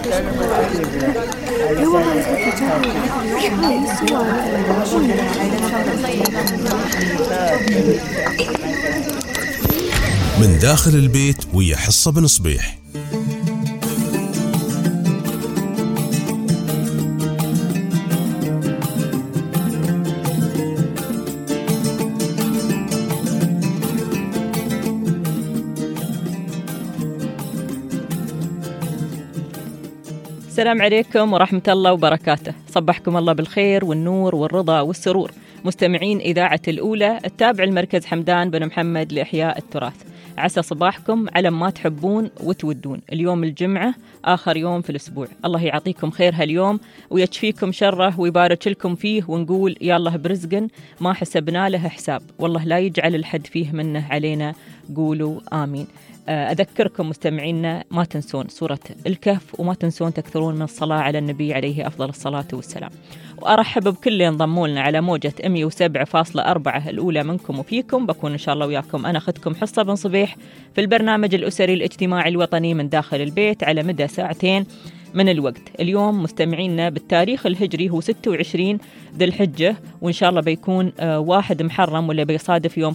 من داخل البيت ويا حصة بن صبيح. السلام عليكم ورحمة الله وبركاته. صبحكم الله بالخير والنور والرضا والسرور مستمعين إذاعة الأولى التابع المركز حمدان بن محمد لإحياء التراث. عسى صباحكم على ما تحبون وتودون. اليوم الجمعة آخر يوم في الأسبوع، الله يعطيكم خير هاليوم ويكفيكم شره ويبارك لكم فيه، ونقول يا الله برزق ما حسبنا له حساب، والله لا يجعل الحد فيه منه علينا، قولوا آمين. أذكركم مستمعينا ما تنسون سورة الكهف، وما تنسون تكثرون من الصلاة على النبي عليه أفضل الصلاة والسلام. وأرحب بكل اللي انضموا لنا على موجة 107.4 الأولى منكم وفيكم. بكون إن شاء الله وياكم أنا أخذكم حصة بن صبيح في البرنامج الأسري الاجتماعي الوطني من داخل البيت على مدى ساعتين من الوقت. اليوم مستمعينا بالتاريخ الهجري هو 26 ذي الحجة، وإن شاء الله بيكون 1 محرم، واللي بيصادف يوم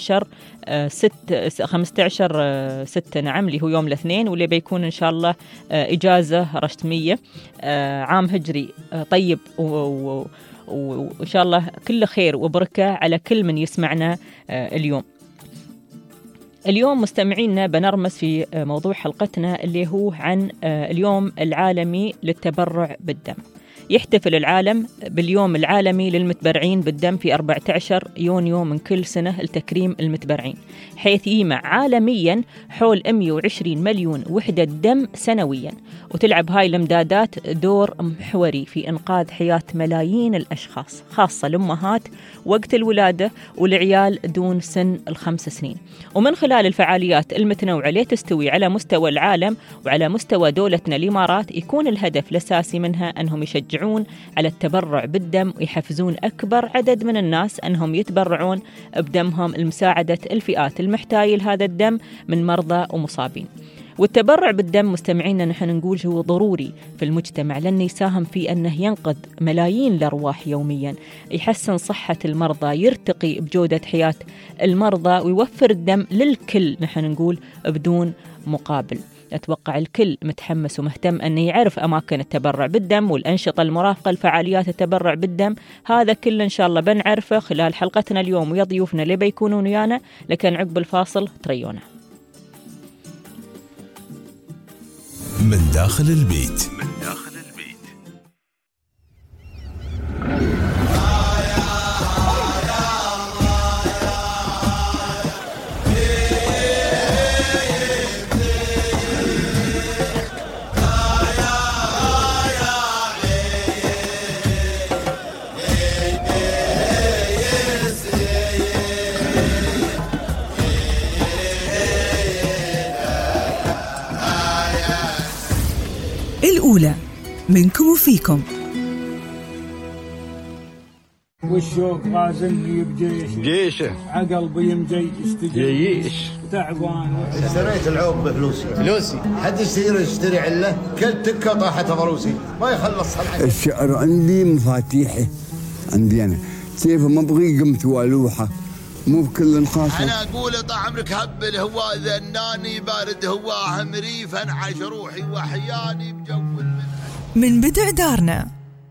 15/6 نعم اللي هو يوم الاثنين، واللي بيكون إن شاء الله إجازة رسمية. عام هجري طيب وإن شاء الله كل خير وبركة على كل من يسمعنا اليوم. اليوم مستمعينا بنرمس في موضوع حلقتنا اللي هو عن اليوم العالمي للتبرع بالدم. يحتفل العالم باليوم العالمي للمتبرعين بالدم في 14 يونيو من كل سنة لتكريم المتبرعين، حيث يجمع عالميا حول 120 مليون وحدة دم سنويا، وتلعب هاي الامدادات دور محوري في إنقاذ حياة ملايين الأشخاص، خاصة الأمهات وقت الولادة والعيال دون سن ال5 سنين. ومن خلال الفعاليات المتنوعة اللي تستوي على مستوى العالم وعلى مستوى دولتنا الإمارات، يكون الهدف الأساسي منها أنهم يشجعون على التبرع بالدم ويحفزون أكبر عدد من الناس أنهم يتبرعون بدمهم لمساعدة الفئات المحتاجة لهذا الدم من مرضى ومصابين. والتبرع بالدم مستمعينا نحن نقول هو ضروري في المجتمع، لأنه يساهم في أنه ينقذ ملايين الأرواح يوميا، يحسن صحة المرضى، يرتقي بجودة حياة المرضى، ويوفر الدم للكل نحن نقول بدون مقابل. أتوقع الكل متحمس ومهتم أنه يعرف أماكن التبرع بالدم والأنشطة المرافقة لفعاليات التبرع بالدم. هذا كله إن شاء الله بنعرفه خلال حلقتنا اليوم ويا ضيوفنا اللي بيكونون ويانا، لكن عقب الفاصل تريونا. من داخل البيت. الأولى منكم وفيكم. والشوق غازني بجيشه عقل بيمجي جيش تعبان. اشتريت العوب بفلوسي حد يشتري عله كل تكه طاحت ضروسي ما يخلص صنعتي. الشعر عندي مفاتيحي عندي انا سيف ما ابغي قمت والوحه مو بكل خاصه. انا اقول طال عمرك هبل هو ذناني بارد هو همري فانعش روحي وحياني بجو من بدء دارنا.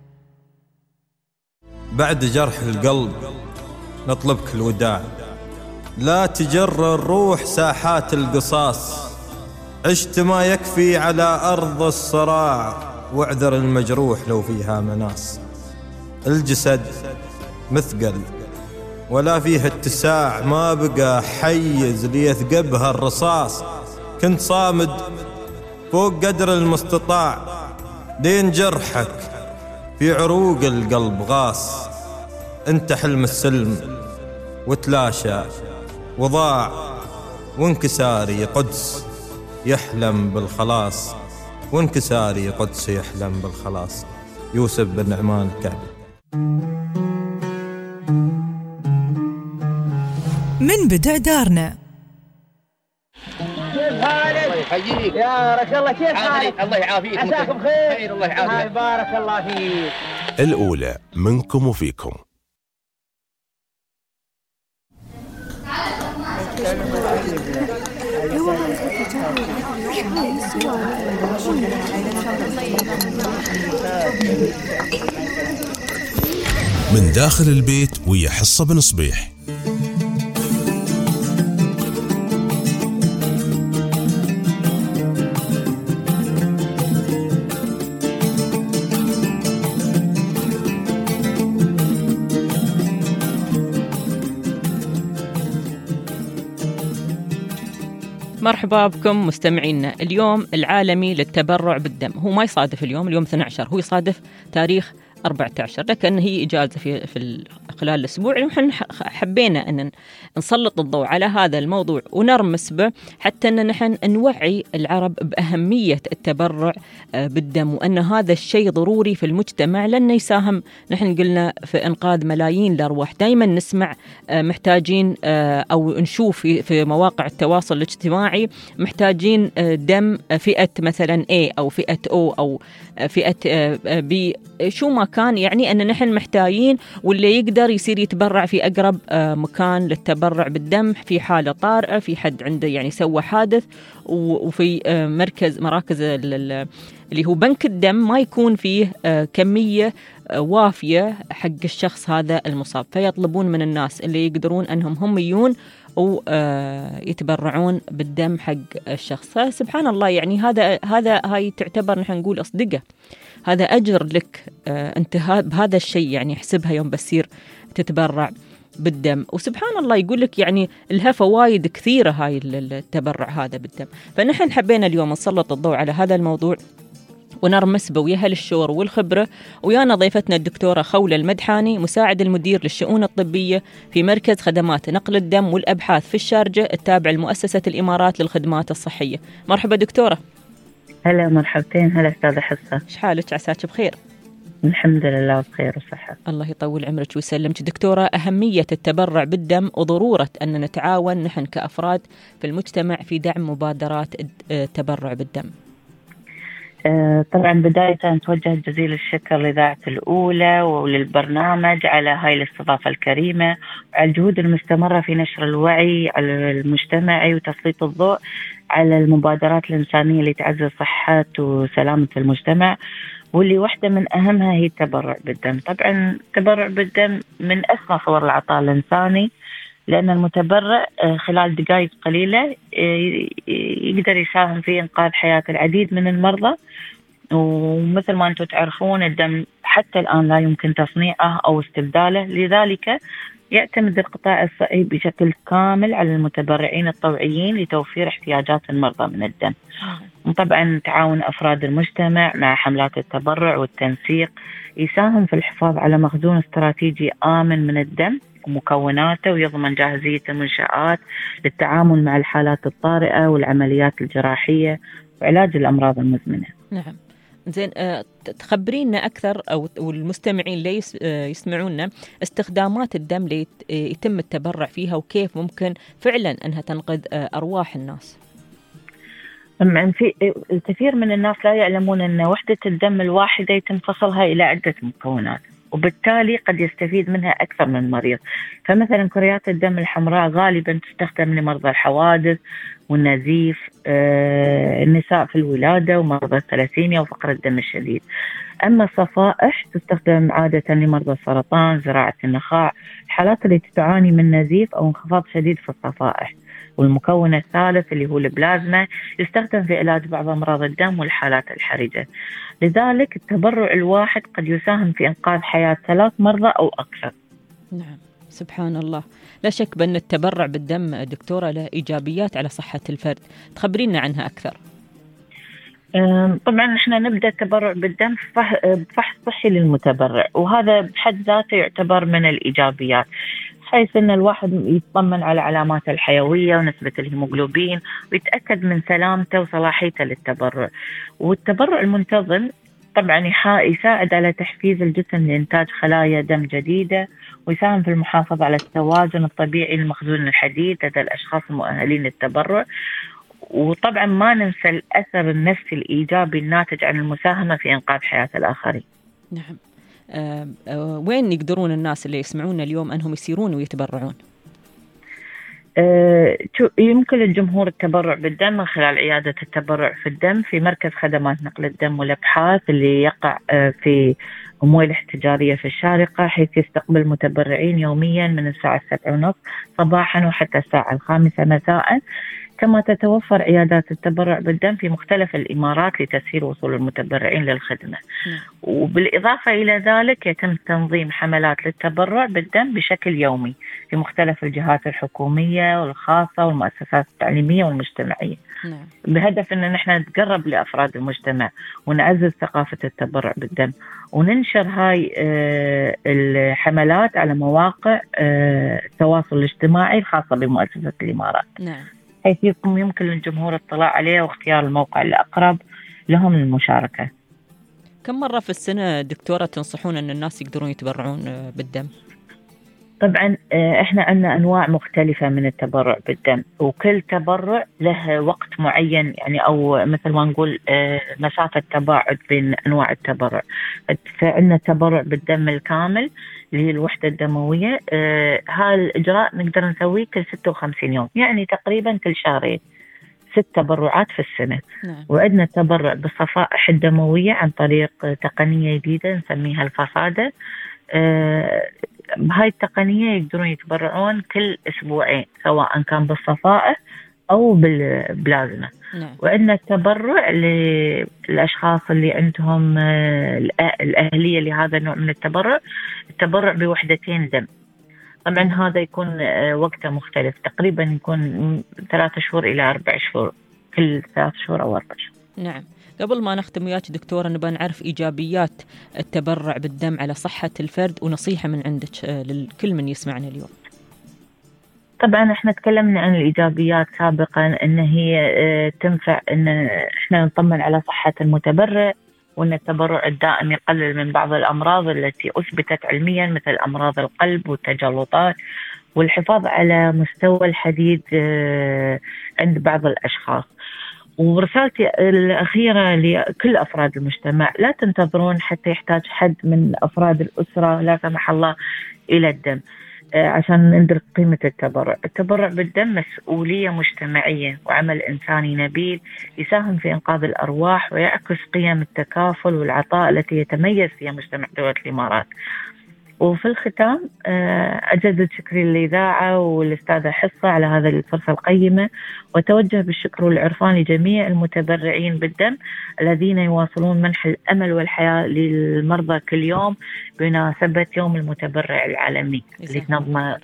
بعد جرح القلب نطلبك الوداع، لا تجر الروح ساحات القصاص، عشت ما يكفي على أرض الصراع، واعذر المجروح لو فيها مناص. الجسد مثقل ولا فيه اتساع، ما بقى حيز ليثقبها الرصاص، كنت صامد فوق قدر المستطاع، لين جرحك في عروق القلب غاص. انت حلم السلم وتلاشى وضاع، وانكساري قدس يحلم بالخلاص، وانكساري قدس يحلم بالخلاص. يوسف بن نعمان الكعبي. من بدء دارنا. كيف حالك؟ يحييك يا بارك الله. كيف حالك؟ الله يعافيك. عساكم بخير. خير الله يعافيك. بارك الله فيك. الأولى منكم وفيكم. من داخل البيت ويا حصة بن صبيح. مرحبا بكم مستمعينا. اليوم العالمي للتبرع بالدم. هو ما يصادف اليوم 12، هو يصادف تاريخ 14، لكن هي إجازة في خلال الأسبوع. ونحن حبينا أن نسلط الضوء على هذا الموضوع ونرمس به، حتى أن نحن نوعي العرب بأهمية التبرع بالدم، وأن هذا الشيء ضروري في المجتمع، لأنه يساهم، نحن قلنا، في إنقاذ ملايين الأرواح. دائما نسمع محتاجين أو نشوف في مواقع التواصل الاجتماعي محتاجين دم فئة مثلا A أو فئة O أو فئة B، شو ما كان، يعني أن نحن محتاجين، واللي يقدر يصير يتبرع في أقرب مكان للتبرع بالدم في حالة طارئة، في حد عنده يعني سوى حادث، وفي مراكز اللي هو بنك الدم ما يكون فيه كمية وافية حق الشخص هذا المصاب، فيطلبون من الناس اللي يقدرون أنهم هم يجون ويتبرعون بالدم حق الشخص. سبحان الله، يعني هاي تعتبر، نحن نقول، أصدقة، هذا أجر لك أنت بهذا الشيء، يعني احسبها يوم بسير تتبرع بالدم. وسبحان الله يقول لك يعني لها فوائد كثيرة هاي التبرع هذا بالدم. فنحن حبينا اليوم نسلط الضوء على هذا الموضوع ونرمس به، ويا الشور والخبرة. ويانا ضيفتنا الدكتورة خولة المدحاني، مساعد المدير للشؤون الطبية في مركز خدمات نقل الدم والأبحاث في الشارجة التابع لمؤسسة الإمارات للخدمات الصحية. مرحبا دكتورة. هلا مرحبتين. هلا أستاذة حصة، إيش حالك؟ عساك بخير؟ الحمد لله بخير وصحة. الله يطول عمرك ويسلمك دكتورة. أهمية التبرع بالدم وضرورة أن نتعاون نحن كأفراد في المجتمع في دعم مبادرات التبرع بالدم. طبعا بداية نتوجه جزيل الشكر لإذاعة الأولى وللبرنامج على هاي الاستضافة الكريمة، وعلى الجهود المستمرة في نشر الوعي على المجتمعي وتسليط الضوء على المبادرات الإنسانية اللي تعزز صحة وسلامة المجتمع، واللي واحدة من أهمها هي التبرع بالدم. طبعا التبرع بالدم من أسمى صور العطاء الإنساني، لأن المتبرع خلال دقائق قليلة يقدر يساهم في إنقاذ حياة العديد من المرضى. ومثل ما أنتم تعرفون الدم حتى الآن لا يمكن تصنيعه أو استبداله، لذلك يعتمد القطاع الصحي بشكل كامل على المتبرعين الطوعيين لتوفير احتياجات المرضى من الدم. وطبعا تعاون أفراد المجتمع مع حملات التبرع والتنسيق يساهم في الحفاظ على مخزون استراتيجي آمن من الدم ومكوناته، ويضمن جاهزية المنشآت للتعامل مع الحالات الطارئة والعمليات الجراحية وعلاج الأمراض المزمنة. نعم. زين، تخبرينا أكثر أو المستمعين اللي يسمعونا استخدامات الدم اللي يتم التبرع فيها، وكيف ممكن فعلا أنها تنقذ أرواح الناس. في الكثير من الناس لا يعلمون أن وحدة الدم الواحدة يتم فصلها إلى عدة مكونات، وبالتالي قد يستفيد منها أكثر من مريض. فمثلا كريات الدم الحمراء غالبا تستخدم لمرضى الحوادث والنزيف، النساء في الولادة ومرضى الثلاسيميا وفقر الدم الشديد. أما الصفائح تستخدم عادة لمرضى السرطان، زراعة النخاع، الحالات اللي تعاني من نزيف أو انخفاض شديد في الصفائح. والمكون الثالث اللي هو البلازما يستخدم في علاج بعض أمراض الدم والحالات الحرجة. لذلك التبرع الواحد قد يساهم في إنقاذ حياة 3 مرضى أو أكثر. نعم، سبحان الله. لا شك بأن التبرع بالدم دكتورة له إيجابيات على صحة الفرد، تخبرينا عنها أكثر. طبعا نحن نبدأ التبرع بالدم بفحص صحي للمتبرع، وهذا بحد ذاته يعتبر من الإيجابيات، حيث أن الواحد يطمن على علامات الحيوية ونسبة الهيموغلوبين ويتأكد من سلامته وصلاحيته للتبرع. والتبرع المنتظم طبعا يساعد على تحفيز الجسم لإنتاج خلايا دم جديدة، ويساهم في المحافظة على التوازن الطبيعي لمخزون الحديد لدى الأشخاص المؤهلين للتبرع. وطبعا ما ننسى الأثر النفسي الإيجابي الناتج عن المساهمة في إنقاذ حياة الآخرين. نعم. وين يقدرون الناس اللي يسمعون اليوم أنهم يسيرون ويتبرعون؟ يمكن الجمهور التبرع بالدم من خلال عيادة التبرع في الدم في مركز خدمات نقل الدم والأبحاث اللي يقع في أمويل احتجارية في الشارقة، حيث يستقبل متبرعين يوميا من الساعة 7:30 صباحا وحتى الساعة 5 مساء. كما تتوفر عيادات التبرع بالدم في مختلف الإمارات لتسهيل وصول المتبرعين للخدمة. وبالإضافة إلى ذلك يتم تنظيم حملات للتبرع بالدم بشكل يومي في مختلف الجهات الحكومية والخاصة والمؤسسات التعليمية والمجتمعية، بهدف أن نحن نتقرب لأفراد المجتمع ونعزز ثقافة التبرع بالدم، وننشر هاي الحملات على مواقع التواصل الاجتماعي الخاصة بمؤسسة الإمارات، حيث يمكن للجمهور الاطلاع عليه واختيار الموقع الأقرب لهم للمشاركة. كم مرة في السنة دكتورة تنصحون أن الناس يقدرون يتبرعون بالدم؟ طبعا احنا عندنا أنواع مختلفة من التبرع بالدم، وكل تبرع له وقت معين، يعني أو مثل ما نقول مسافة تباعد بين أنواع التبرع. فعندنا التبرع بالدم الكامل اللي هي الوحدة الدموية، هذا الإجراء نقدر نسويه كل 56 يوم، يعني تقريبا كل شهرين، 6 تبرعات في السنة. وعندنا التبرع بالصفائح الدموية عن طريق تقنية جديدة نسميها الفصادة. بهاي التقنية يقدرون يتبرعون كل أسبوعين، سواء كان بالصفائح أو بالبلازما. وعندنا التبرع للأشخاص اللي عندهم الأهلية لهذا النوع من التبرع بوحدتين دم. طبعا هذا يكون وقته مختلف، تقريبا يكون 3 شهور إلى 4 شهور، كل 3 شهور أو 4 شهور. نعم. قبل ما نختم وياك دكتورة نبغى نعرف إيجابيات التبرع بالدم على صحة الفرد، ونصيحة من عندك لكل من يسمعنا اليوم. طبعا احنا تكلمنا عن الإيجابيات سابقا، ان هي تنفع ان احنا نطمن على صحة المتبرع، وان التبرع الدائم يقلل من بعض الأمراض التي أثبتت علميا مثل أمراض القلب والتجلطات، والحفاظ على مستوى الحديد عند بعض الأشخاص. ورسالتي الأخيرة لكل أفراد المجتمع، لا تنتظرون حتى يحتاج حد من أفراد الأسرة لا سمح الله إلى الدم عشان ندرك قيمة التبرع. التبرع بالدم مسؤولية مجتمعية وعمل إنساني نبيل يساهم في إنقاذ الأرواح ويعكس قيم التكافل والعطاء التي يتميز فيها مجتمع دولة الإمارات. وفي الختام أجدد شكري للإذاعة والأستاذة حصة على هذه الفرصة القيمة، وتوجه بالشكر والعرفان لجميع المتبرعين بالدم الذين يواصلون منح الأمل والحياة للمرضى كل يوم بمناسبة يوم المتبرع العالمي اللي تنظمه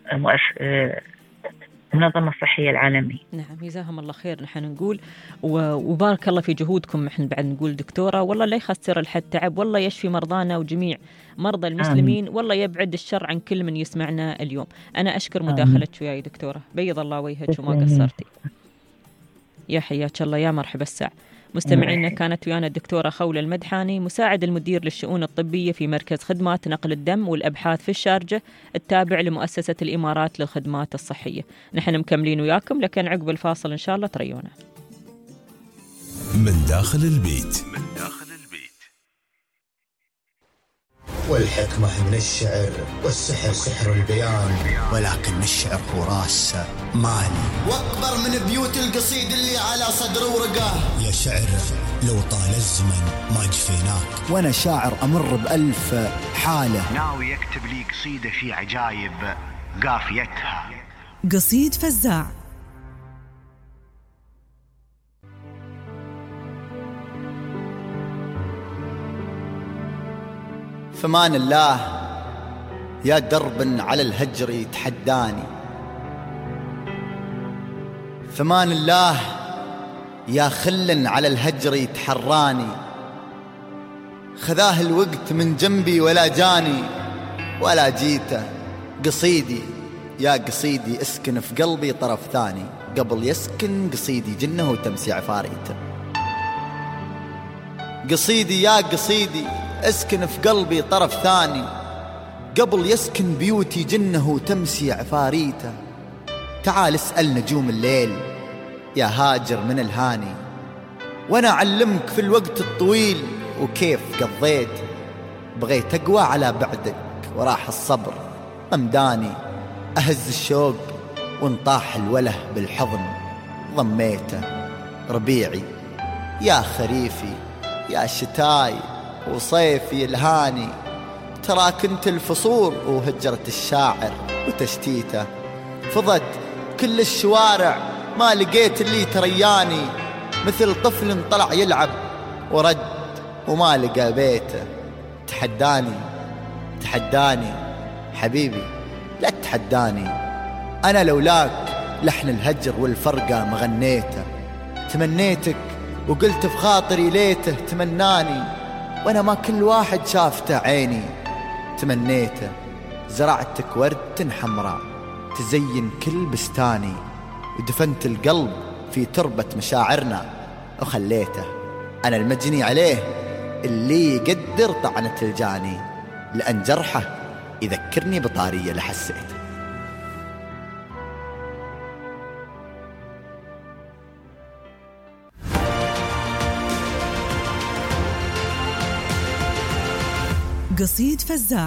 المنظمة الصحية العالمية. نعم، جزاهم الله خير نحن نقول، وبارك الله في جهودكم. نحن بعد نقول دكتورة والله لا يخسر الحد تعب، والله يشفي مرضانا وجميع مرضى المسلمين، والله يبعد الشر عن كل من يسمعنا اليوم. أنا أشكر مداخلتك وياي دكتورة، بيض الله وجهك وما قصرتي. يا حياك الله، يا مرحبا الساعة. مستمعينا، كانت ويانا الدكتورة خولة المدحاني، مساعد المدير للشؤون الطبية في مركز خدمات نقل الدم والأبحاث في الشارجة التابع لمؤسسة الإمارات للخدمات الصحية. نحن مكملين وياكم، لكن عقب الفاصل إن شاء الله تريونا. من داخل البيت. والحكمة من الشعر والسحر سحر البيان، ولكن الشعر هو راس مالي واكبر من بيوت القصيد اللي على صدر ورقه. يا شعر لو طال الزمن ما جفيناك، وانا شاعر امر ب1000 حاله، ناوي يكتب لي قصيده في عجايب قافيتها. قصيد فزاع. فمان الله يا درب على الهجر يتحداني، فمان الله يا خل على الهجر يتحراني، خذاه الوقت من جنبي ولا جاني ولا جيته. قصيدي يا قصيدي اسكن في قلبي طرف ثاني، قبل يسكن قصيدي جنه وتمسي عفاريته. قصيدي يا قصيدي اسكن في قلبي طرف ثاني، قبل يسكن بيوتي جنه وتمسي عفاريته. تعال اسأل نجوم الليل يا هاجر من الهاني، وأنا أعلمك في الوقت الطويل وكيف قضيت. بغيت أقوى على بعدك وراح الصبر أمداني، أهز الشوق وانطاح الوله بالحضن ضميته. ربيعي يا خريفي يا شتاي وصيفي الهاني، ترى كنت الفصول وهجرة الشاعر وتشتيته. فضت كل الشوارع ما لقيت اللي ترياني، مثل طفل طلع يلعب ورد وما لقى بيته. تحداني حبيبي لا تحداني، أنا لولاك لحن الهجر والفرقة مغنيته. تمنيتك وقلت في خاطري ليته تمناني، وأنا ما كل واحد شافته عيني. تمنيته زرعتك ورد حمراء تزين كل بستاني، ودفنت القلب في تربة مشاعرنا وخليته. أنا المجني عليه اللي يقدر طعنة الجاني، لأن جرحه يذكرني بطارية لحسيت. قصيد فزاع.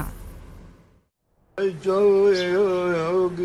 يشوق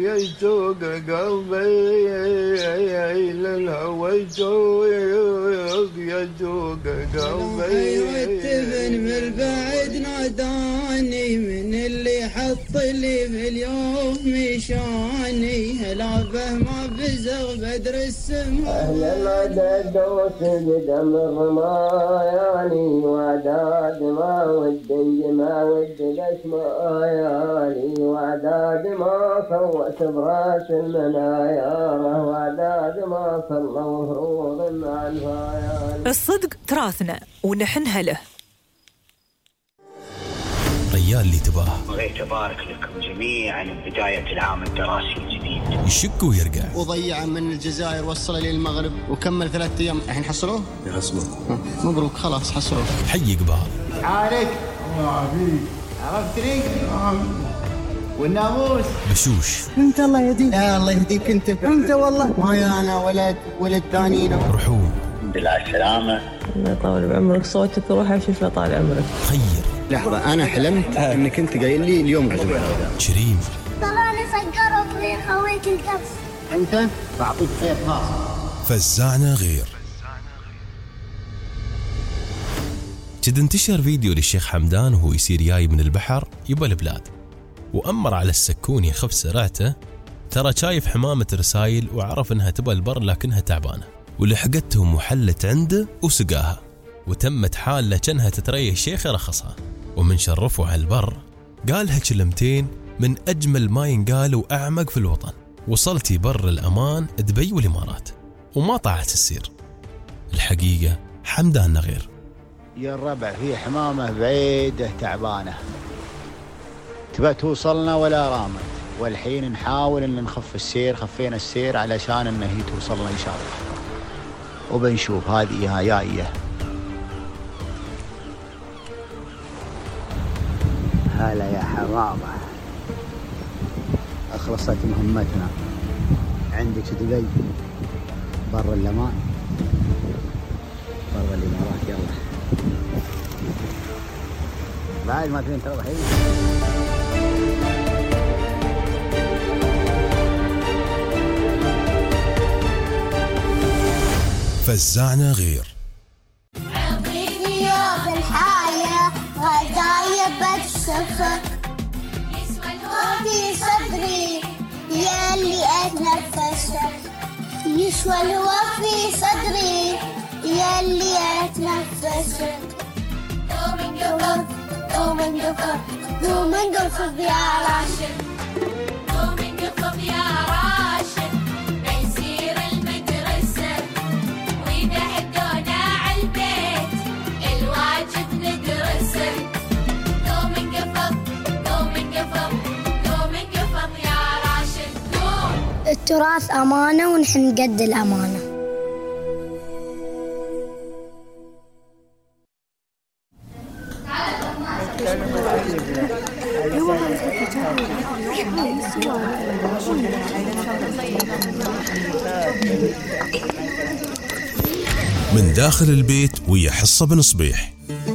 قلبي للهوى، يشوق قلبي والتبن من البعد ناداني، من اللي حط لي في اليوم مشاني. هلابه ما بزغ بدر السماء، أهل العدد وسجد الرماياني، وعداد ما ودي ما ودي الاسماء يعني، وعداد ما صوت براس المنايا، وعداد ما صلوا فروض مع الفايان. الصدق تراثنا ونحنها له. ريال اللي تباه. بغيت أبارك لكم جميعا ببداية العام الدراسي الجديد. يشك ويرجع وضيع من الجزائر وصل إلى المغرب وكمل 3 أيام. الحين حصلوه؟ يحصلوه. مبروك خلاص حصلوه. حي قبال. عليك الله عافيك. عرفتني؟ والناموس بشوش. انت الله يهديك. الله يهديك انت والله. ما انا ولد ثاني. رحوم. الحمد لله على السلامة. الله يطول بعمرك، صوتك روح اشوف طال عمرك. خير. لحظة أنا حلمت إنك أنت قايل لي اليوم عزم. شريم. طلعني سكر في خويك الكبس. أنت بعطيك خير خاص. فزعنا غير. جد انتشر فيديو للشيخ حمدان وهو يسير جاي من البحر يبى البلاد، وأمر على السكون يخف سرعته. ترى شايف حمامة رسايل وعرف انها تبى البر لكنها تعبانة، ولحقتهم وحلت عنده وسقاها، وتمت حالة كأنها تتريح الشيخ رخصها. ومن شرفوا على البر قالها كلمتين من أجمل ما ينقال وأعمق في الوطن. وصلتي بر الأمان دبي والإمارات وما طاعت السير. الحقيقة حمدان غير. يا الربع في حمامة بعيدة تعبانة تبى توصلنا ولا رامت، والحين نحاول ان نخف السير. خفينا السير علشان انه هي توصلنا ان شاء الله، وبنشوف هذه جاية. هلا يا حمامة، أخلصت مهمتنا. عندك دبي بر الأمان بر الإمارات. يلا بعد ما فين تروحين. فزعنا غير. عطيني يا بالحياة غدايا بتسفر، في صدري ياللي أتنفسك، يسوى الهوى في صدري ياللي أتنفسك. دوم انقفض يا راشد، دوم انقفض يا راشد، بيصير المدرسة وإذا حدونا عالبيت الواجب ندرسه. دوم انقفض يا راشد دوم. التراث أمانة ونحن قد الأمانة. من داخل البيت ويا حصة بن صبيح.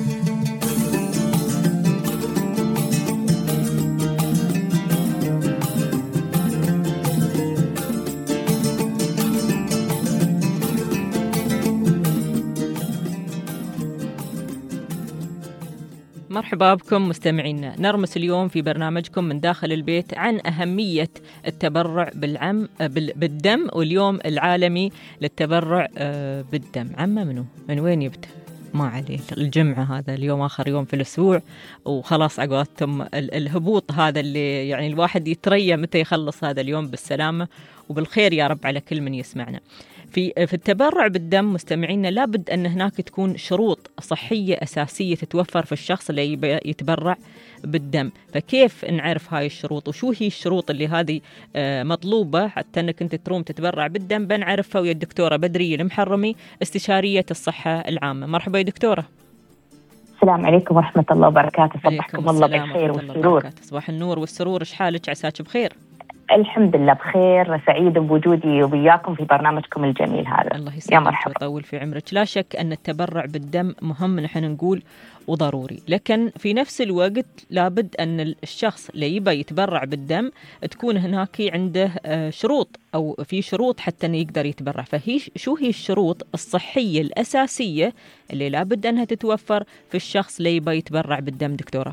مرحبا بكم مستمعينا. نرمس اليوم في برنامجكم من داخل البيت عن أهمية التبرع بالدم، واليوم العالمي للتبرع بالدم. عمه من وين يبدأ؟ ما عليه، الجمعة هذا اليوم آخر يوم في الأسبوع وخلاص عقباتهم الهبوط هذا اللي يعني الواحد يتريى متى يخلص هذا اليوم بالسلامة وبالخير يا رب على كل من يسمعنا. في التبرع بالدم مستمعينا لابد أن هناك تكون شروط صحية أساسية تتوفر في الشخص اللي يتبرع بالدم. فكيف نعرف هاي الشروط وشو هي الشروط اللي هذه مطلوبة حتى أنك أنت تروم تتبرع بالدم؟ بنعرفها ويا الدكتورة بدرية المحرمي استشارية الصحة العامة. مرحبا يا دكتورة. السلام عليكم ورحمة الله وبركاته. صباحكم الله بالخير والسرور. صباح النور والسرور. إيش حالك؟ عساك بخير؟ الحمد لله بخير، سعيدة بوجودي وبياكم في برنامجكم الجميل هذا. الله يسعدك ويطول في عمرك. لا شك أن التبرع بالدم مهم نحن نقول وضروري، لكن في نفس الوقت لابد أن الشخص اللي يبى يتبرع بالدم تكون هناك عنده شروط أو في شروط حتى أنه يقدر يتبرع. فهي شو هي الشروط الصحية الأساسية اللي لابد أنها تتوفر في الشخص اللي يبى يتبرع بالدم دكتورة؟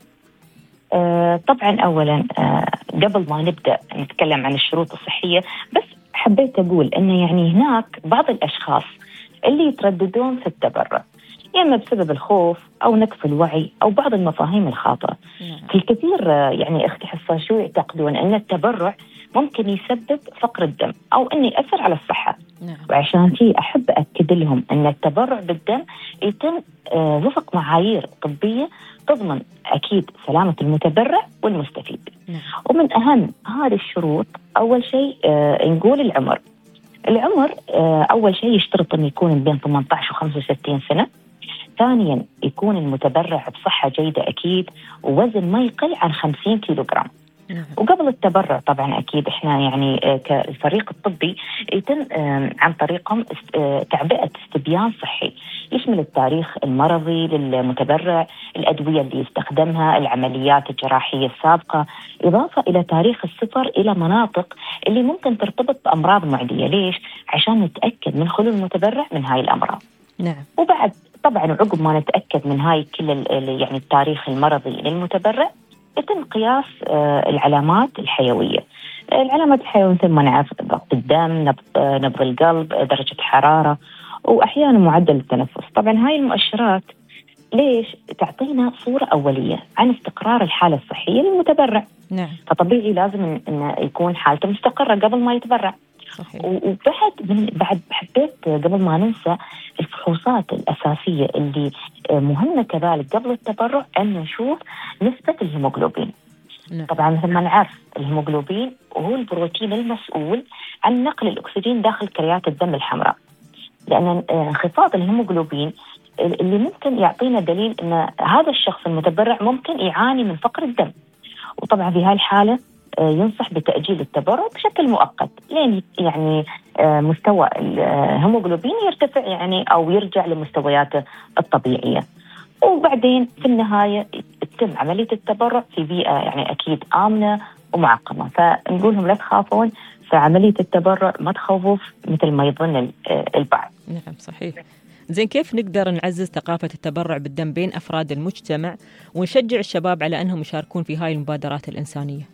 طبعا أولا قبل ما نبدأ نتكلم عن الشروط الصحية بس حبيت أقول أنه يعني هناك بعض الأشخاص اللي يترددون في التبرع، إما بسبب الخوف أو نقص الوعي أو بعض المفاهيم الخاطئة. في الكثير يعني أختي حصة شو يعتقدون أن التبرع ممكن يسبب فقر الدم أو أن يأثر على الصحة. وعشان شيء أحب أكد لهم أن التبرع بالدم يتم وفق معايير طبية تضمن أكيد سلامة المتبرع والمستفيد. ومن أهم هذه الشروط أول شيء نقول العمر. أول شيء يشترط أن يكون بين 18 و 65 سنة. ثانيا يكون المتبرع بصحة جيدة أكيد ووزن ما يقل عن 50 كيلوغرام. وقبل التبرع طبعا أكيد إحنا يعني كالفريق الطبي يتم عن طريقهم تعبئة استبيان صحي يشمل التاريخ المرضي للمتبرع، الأدوية اللي يستخدمها، العمليات الجراحية السابقة، إضافة إلى تاريخ السفر إلى مناطق اللي ممكن ترتبط بأمراض معدية. ليش؟ عشان نتأكد من خلو المتبرع من هاي الأمراض. نعم. وبعد طبعا عقب ما نتأكد من هاي كل يعني التاريخ المرضي للمتبرع يتم قياس العلامات الحيوية. العلامات الحيوية مثل ما نعرف ضغط الدم، نبض القلب، درجة الحرارة، وأحيانا معدل التنفس. طبعا هاي المؤشرات ليش؟ تعطينا صورة أولية عن استقرار الحالة الصحية للمتبرع. نعم. فطبيعي لازم إن يكون حالته مستقرة قبل ما يتبرع. صحيح. وبعد حبيت قبل ما ننسى الفحوصات الأساسية اللي مهمة كذلك قبل التبرع أن نشوف نسبة الهيموغلوبين. طبعا مثل ما نعرف الهيموغلوبين وهو البروتين المسؤول عن نقل الأكسجين داخل كريات الدم الحمراء، لأن انخفاض الهيموغلوبين اللي ممكن يعطينا دليل أن هذا الشخص المتبرع ممكن يعاني من فقر الدم. وطبعا في هاي الحالة ينصح بتأجيل التبرع بشكل مؤقت لين يعني مستوى الهيموغلوبين يرتفع يعني أو يرجع لمستوياته الطبيعية. وبعدين في النهاية تتم عملية التبرع في بيئة يعني أكيد آمنة ومعقمة. فنقولهم لا تخافون في عملية التبرع، ما تخوف مثل ما يظن البعض. نعم صحيح. زين، كيف نقدر نعزز ثقافة التبرع بالدم بين أفراد المجتمع ونشجع الشباب على أنهم يشاركون في هاي المبادرات الإنسانية؟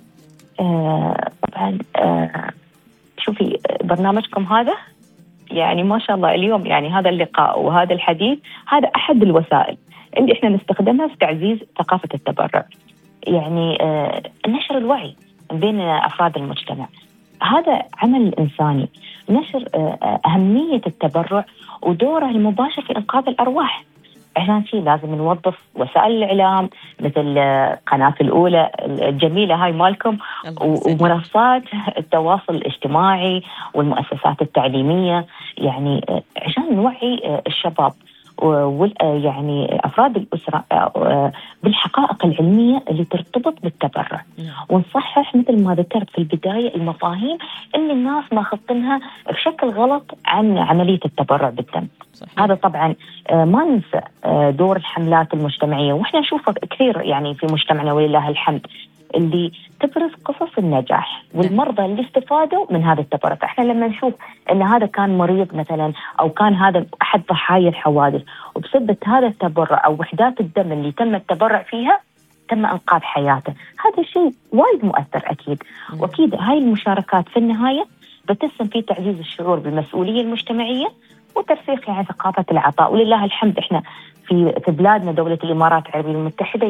طبعا شوفي برنامجكم هذا يعني ما شاء الله اليوم يعني هذا اللقاء وهذا الحديث هذا أحد الوسائل اللي إحنا نستخدمها في تعزيز ثقافة التبرع، يعني نشر الوعي بين أفراد المجتمع. هذا عمل إنساني، نشر أهمية التبرع ودوره المباشر في إنقاذ الأرواح. عشان شيء لازم نوظف وسائل الإعلام مثل قناة الأولى الجميلة هاي مالكم ومنصات التواصل الاجتماعي والمؤسسات التعليمية، يعني عشان نوعي الشباب يعني أفراد الأسرة بالحقائق العلمية اللي ترتبط بالتبرع. ونصحح مثل ما ذكرت في البداية المفاهيم اللي الناس ماخذينها بشكل غلط عن عملية التبرع بالدم. صحيح. هذا طبعا ما ننسى دور الحملات المجتمعية، وإحنا نشوفه كثير يعني في مجتمعنا ولله الحمد، اللي تبرز قصص النجاح والمرضى اللي استفادوا من هذا التبرع. احنا لما نشوف ان هذا كان مريض مثلا او كان هذا احد ضحايا الحوادث، وبسبب هذا التبرع او وحدات الدم اللي تم التبرع فيها تم انقاذ حياته، هذا شيء وايد مؤثر اكيد. واكيد هاي المشاركات في النهايه بتسهم في تعزيز الشعور بالمسؤوليه المجتمعيه وترسيخ يعني ثقافه العطاء. ولله الحمد احنا في بلادنا دولة الإمارات العربية المتحدة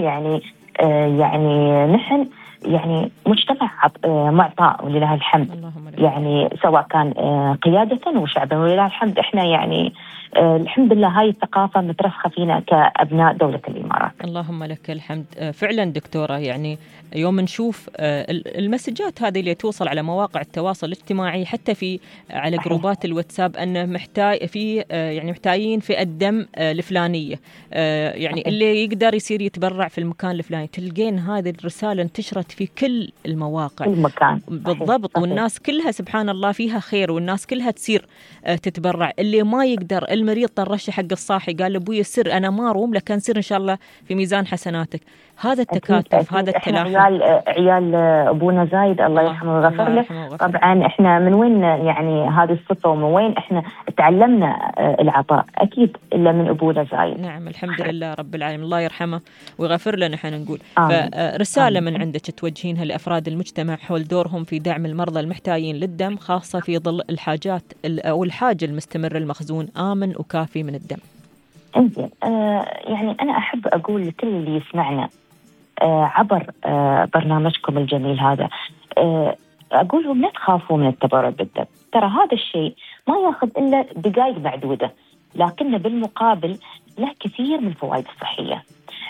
يعني نحن يعني مجتمع معطاء ولله الحمد، يعني سواء كان قيادة وشعبا ولله الحمد. احنا يعني الحمد لله هاي الثقافة مترسخة فينا كأبناء دولة الإمارات. اللهم لك الحمد. فعلا دكتورة، يعني يوم نشوف المسجات هذه اللي توصل على مواقع التواصل الاجتماعي حتى على جروبات الواتساب أنه محتاجين في الدم الفلانية، يعني اللي يقدر يصير يتبرع في المكان الفلاني، تلقين هذه الرسالة انتشرت في كل المواقع، كل مكان. بالضبط. صحيح. والناس كلها سبحان الله فيها خير، والناس كلها تصير تتبرع. اللي ما يقدر، المريض طرش حق الصاحي قال لأبوي السر أنا ما روم، لكن سر إن شاء الله في ميزان حسناتك. هذا التكاتف، هذا التلاحم. عيال أبونا زايد الله يرحمه ويغفر له، طبعا إحنا من وين يعني هذه الصفة ومن وين إحنا تعلمنا العطاء؟ أكيد إلا من أبونا زايد. نعم الحمد لله رب العالمين، الله يرحمه ويغفر لنا. إحنا نقول فرسالة من عندك توجهينها لأفراد المجتمع حول دورهم في دعم المرضى المحتاجين للدم، خاصة في ظل الحاجات أو الحاجة المستمرة المخزون آمن وكافي من الدم. انزين يعني أنا أحب أقول لكل اللي يسمعنا عبر برنامجكم الجميل هذا، أقول لهم لا تخافوا من التبرع بالدم. ترى هذا الشيء ما يأخذ إلا دقائق معدودة، لكنه بالمقابل له كثير من الفوائد الصحية.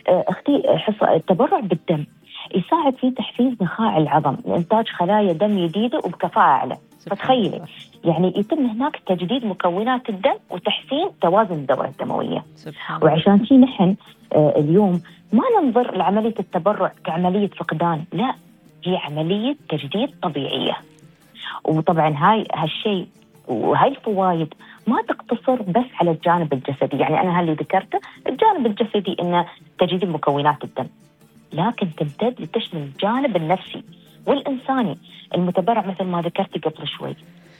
التبرع بالدم يساعد في تحفيز نخاع العظم لإنتاج خلايا دم جديدة وبكفاءة أعلى. فتخيلي يعني يتم هناك تجديد مكونات الدم وتحسين توازن الدورة الدموية. وعشان شي نحن اليوم ما ننظر لعملية التبرع كعملية فقدان، لا، هي عملية تجديد طبيعية. وطبعا هالشيء وهاي الفوائد ما تقتصر بس على الجانب الجسدي، يعني أنا هاللي ذكرته الجانب الجسدي إنه تجديد مكونات الدم، لكن تمتد لتشمل الجانب النفسي والإنساني. المتبرع مثل ما ذكرتي قبل شوي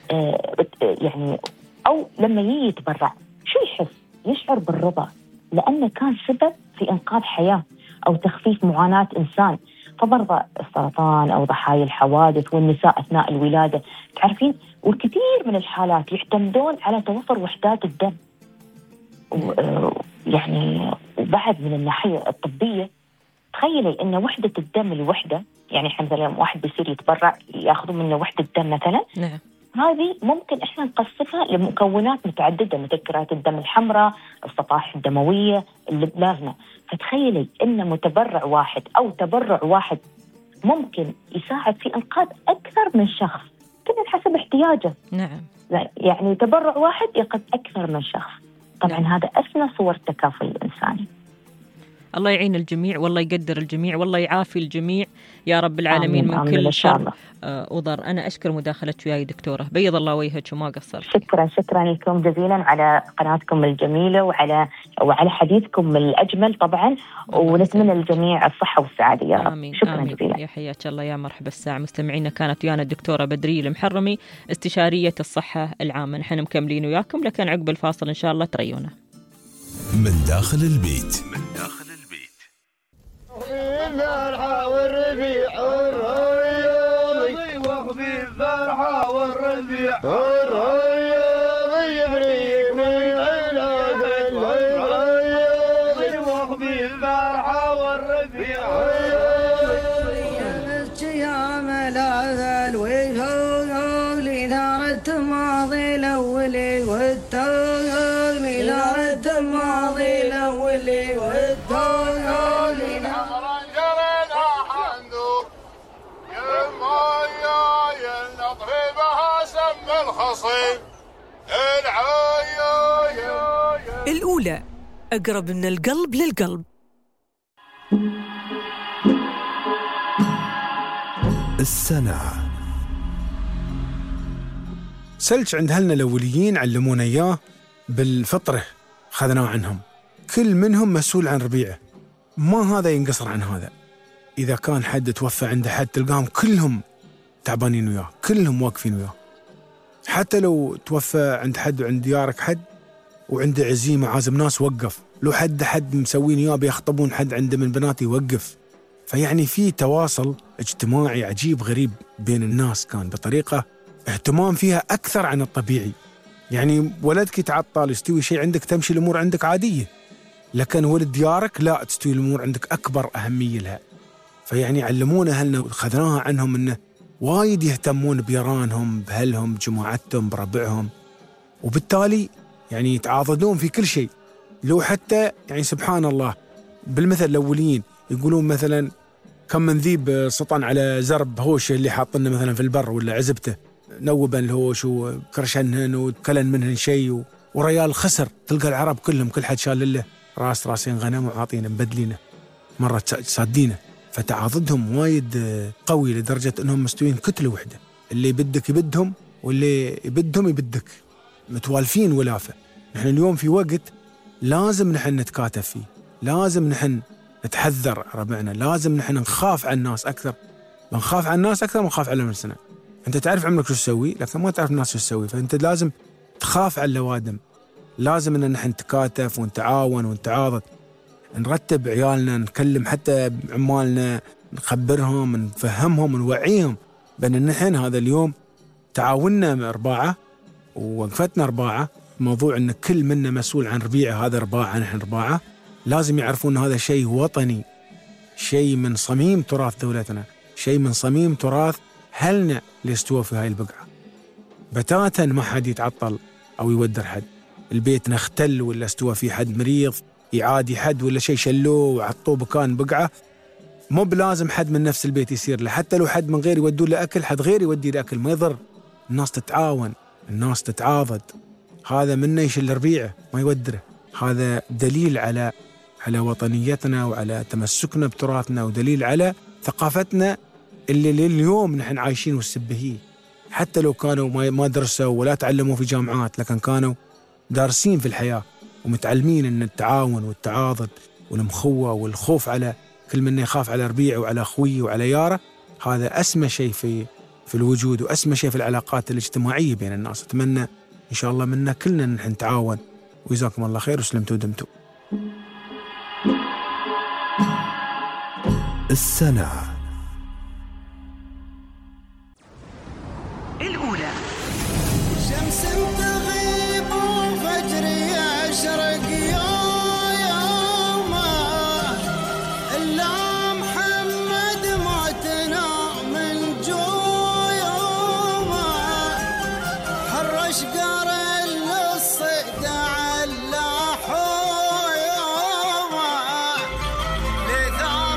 يعني أو لما يتبرع شو يحس؟ يشعر بالرضا لأنه كان سبب في إنقاذ حياة أو تخفيف معاناة إنسان. فمرضى السرطان أو ضحايا الحوادث والنساء أثناء الولادة تعرفين، والكثير من الحالات يعتمدون على توفر وحدات الدم. يعني وبعد من الناحية الطبية تخيلي إن وحدة الدم الوحدة، يعني إحنا مثلا واحد بيصير يتبرع يأخذوا منه وحدة دم مثلا، نعم. هذه ممكن إحنا نقصفها لمكونات متعددة مثل كرات الدم الحمراء، الصفائح الدموية، اللازمة. فتخيلي إن متبرع واحد أو تبرع واحد ممكن يساعد في إنقاذ أكثر من شخص، كله حسب احتياجه. نعم. يعني تبرع واحد ينقذ أكثر من شخص. طبعا نعم. هذا أسمى صور التكافل الإنساني. الله يعين الجميع والله يقدر الجميع والله يعافي الجميع يا رب العالمين من كل شر وضر. أنا أشكر مداخلتك وياي دكتورة، بيض الله وجهك وما قصرت. شكرا لكم جزيلا على قناتكم الجميلة وعلى حديثكم الأجمل طبعا، ونتمنى للجميع الصحة والسعادة يا رب. آمين. شكرا آمين. جزيلا. يا حياك الله يا مرحبا الساعة. مستمعينا كانت ويانا الدكتورة بدرية المحرمي استشارية الصحة العامة. نحن مكملين وياكم لكن عقب الفاصل إن شاء الله تريونا من داخل البيت. الفرحة والربيع والرياضي وخفي الفرحة والربيع والرياضي يبريك من علاج الرياضي وخفي الفرحة والربيع يا ملاذ الوجوه لثارة ماضي الأولي والتوغ لثارة ماضي الأولي والتوغ الأولى أقرب من القلب للقلب. السنة. سلج عند أهلنا الأوليين علمونا إياه بالفطرة، خذناه عنهم. كل منهم مسؤول عن ربيعه، ما هذا ينقصر عن هذا. إذا كان حد توفى عند حد تلقاهم كلهم تعبانين وياه، كلهم واقفين وياه. حتى لو توفى عند حد وعند ديارك حد وعنده عزيمة عازم ناس، وقف. لو حد مسوين إياه بيخطبون حد عنده من بناتي، وقف. فيعني في تواصل اجتماعي عجيب غريب بين الناس، كان بطريقة اهتمام فيها أكثر عن الطبيعي. يعني ولدك يتعطل يستوي شيء عندك، تمشي الأمور عندك عادية، لكن ولد ديارك لا، تستوي الأمور عندك أكبر أهمية لها. فيعني علمونا أهلنا، خذناها عنهم أنه وايد يهتمون بيرانهم، بأهلهم، بجماعتهم، بربعهم، وبالتالي يعني يتعاضدون في كل شيء. لو حتى يعني سبحان الله بالمثل الأوليين يقولون مثلا كم من ذيب سطن على زرب هوش اللي حاطنه مثلا في البر ولا عزبته، نوبا الهوش وكرشنهن وكلن منهن شيء وريال خسر. تلقى العرب كلهم كل حد شال له راسين غنم وعاطينه مبدلينه مرة صادينه. فتعاضدهم وايد قوي لدرجة أنهم مستوين كتلة وحدة، اللي يبدك يبدهم واللي يبدهم يبدك، متوالفين ولافة. نحن اليوم في وقت لازم نحن نتكاتف فيه، لازم نحن نتحذر ربعنا، لازم نحن نخاف عن الناس أكثر. بنخاف عن الناس أكثر ما نخاف على نفسنا. أنت تعرف عمرك شو تسوي، لكن ما تعرف الناس شو تسوي، فأنت لازم تخاف على اللوادم. لازم أن نحن نتكاتف ونتعاون ونتعاضد، نرتب عيالنا، نكلم حتى عمالنا، نخبرهم، نفهمهم، نوعيهم بأن نحن هذا اليوم تعاوننا 4 ووقفتنا 4. موضوع أن كل منا مسؤول عن ربيعه، هذا 4 نحن 4. لازم يعرفون أن هذا شيء وطني، شيء من صميم تراث دولتنا، شيء من صميم تراث هلنا اللي استوى في هاي البقعة. بتاتا ما حد يتعطل أو يودر حد. البيت نختل ولا استوى في حد مريض يعادي حد ولا شيء، شلوه وعطوه بكان بقعة، مو بلازم حد من نفس البيت يصير له. حتى لو حد من غير يودوا له أكل، حد غير يودي له أكل، ما يضر. الناس تتعاون، الناس تتعاضد. هذا منا يشل ربيعه ما يودره. هذا دليل على وطنيتنا وعلى تمسكنا بتراثنا، ودليل على ثقافتنا اللي لليوم نحن عايشين والسبهيه. حتى لو كانوا ما درسوا ولا تعلموا في جامعات، لكن كانوا دارسين في الحياة ومتعلمين أن التعاون والتعاضد والمخوة والخوف على كل من يخاف على ربيعه وعلى أخويه وعلى ياره. هذا أسمى شيء في الوجود، وأسمى شيء في العلاقات الاجتماعية بين الناس. أتمنى إن شاء الله منا كلنا نحن نتعاون، وجزاكم الله خير وسلمتوا ودمتوا. السنة الأولى. شمس تغيب وفجر يشرق يوم إلا محمد موتنا من جويوم حرش قرن للصيد على حيوم لثار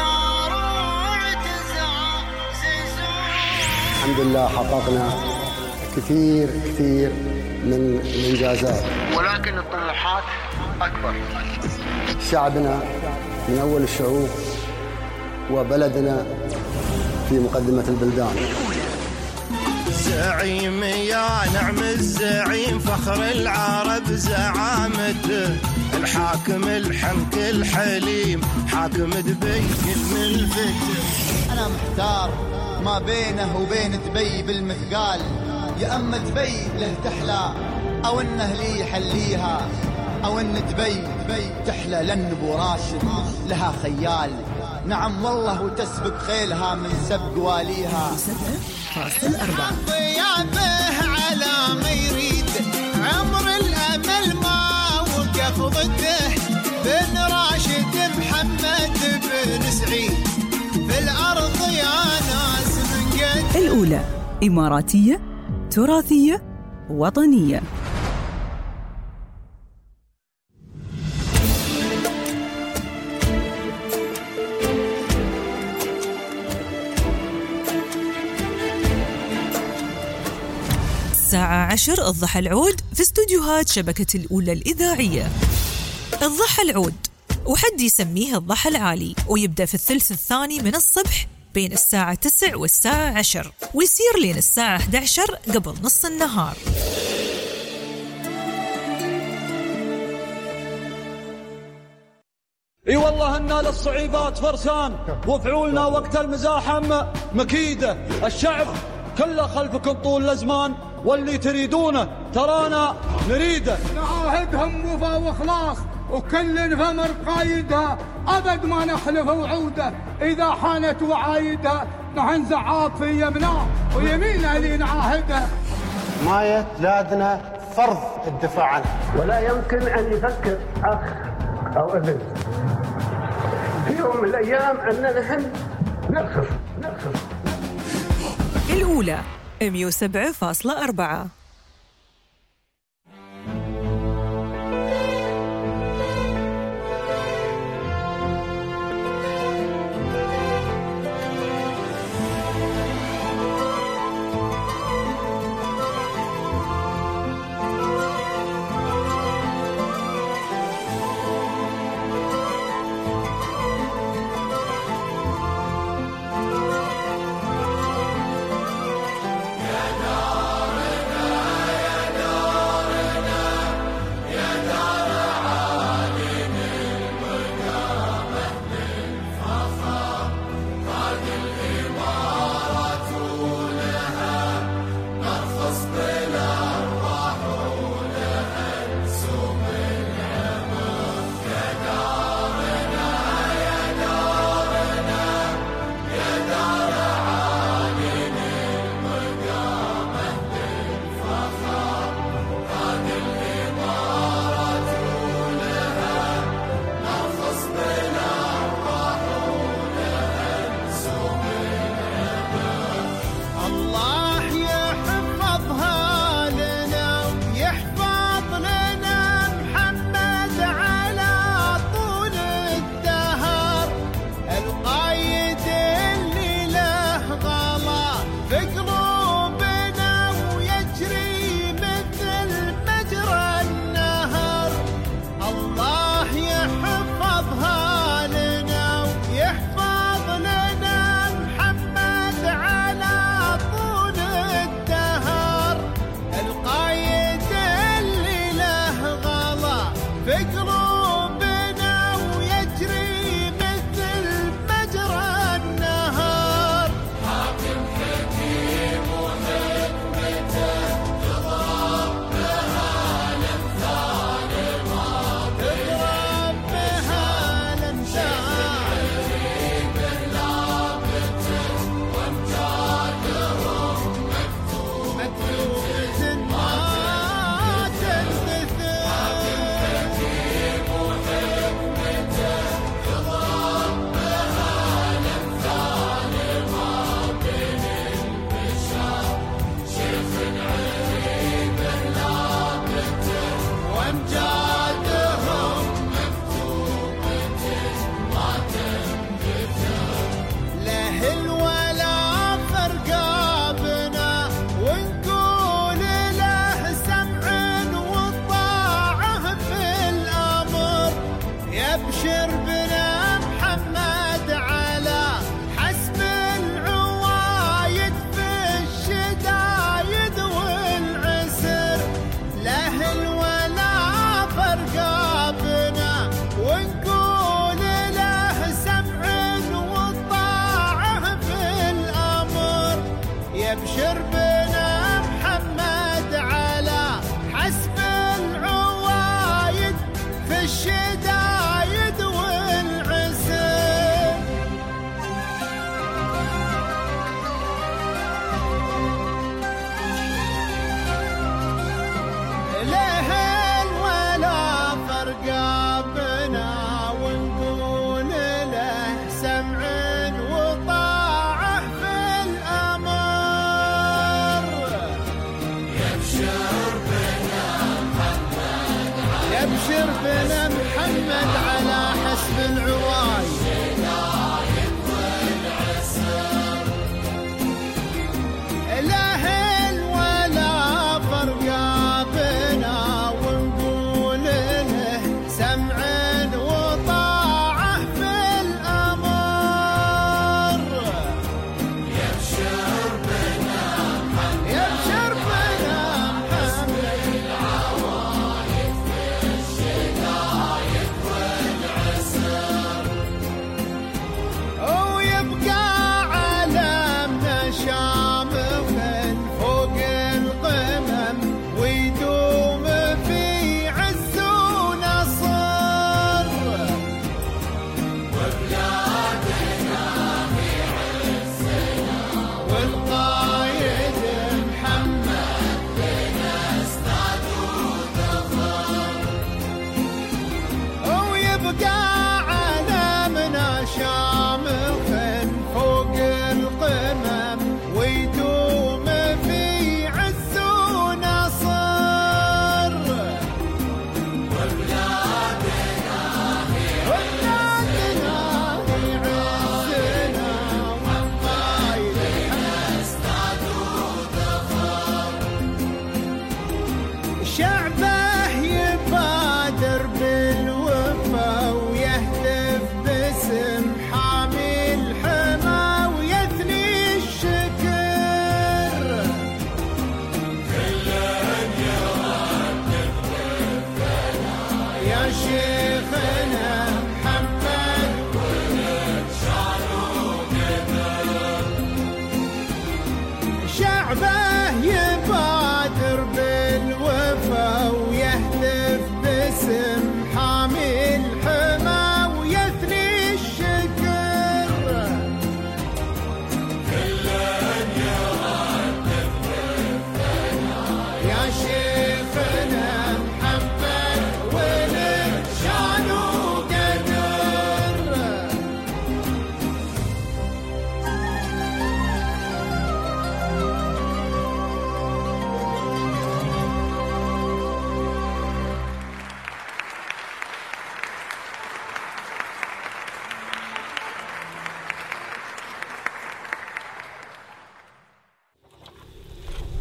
وعتزع. الحمد لله حققنا كثير من الإنجازات، ولكن الطموحات أكبر. شعبنا من أول الشعوب وبلدنا في مقدمة البلدان. زعيم يا نعم الزعيم، فخر العرب زعامته، الحاكم الحنك الحليم، حاكم دبي الملفت. أنا محتار ما بينه وبين دبي بالمثقال، يا أما دبي له تحلى أو إنه لي يحليها، أو إن دبي تحلى لأن أبو راشد لها خيال. نعم والله وتسبق خيلها من سبق واليها. ضيابه على ما يريد، عمر الأمل ما وقف ضده، بن راشد محمد بن سعيد في الأرض يا ناس من قد. الأولى إماراتية تراثية وطنية. الساعة 10 الضحى العود في استوديوهات شبكة الأولى الإذاعية. الضحى العود، وحد يسميه الضحى العالي، ويبدأ في الثلث الثاني من الصبح بين الساعة 9 والساعة 10، ويصير لين الساعة 11 قبل نص النهار. اي والله ان للصعيبات فرسان، وفعولنا وقت المزاحم مكيده. الشعب كله خلفكم طول الازمان، واللي تريدونه ترانا نريده. نعاهدهم وفا واخلاص، وكل فمر قايدها، ابد ما نخلف وعوده. اذا حانت وعايدها نحن زعاق في يمناه، ويمينه اللي نعاهدها. حماية بلادنا فرض الدفاع عنها، ولا يمكن ان يفكر اخ او ابن في يوم من الأيام أننا نحن نرخص. الأولى 107.4. الشدايد والعسر.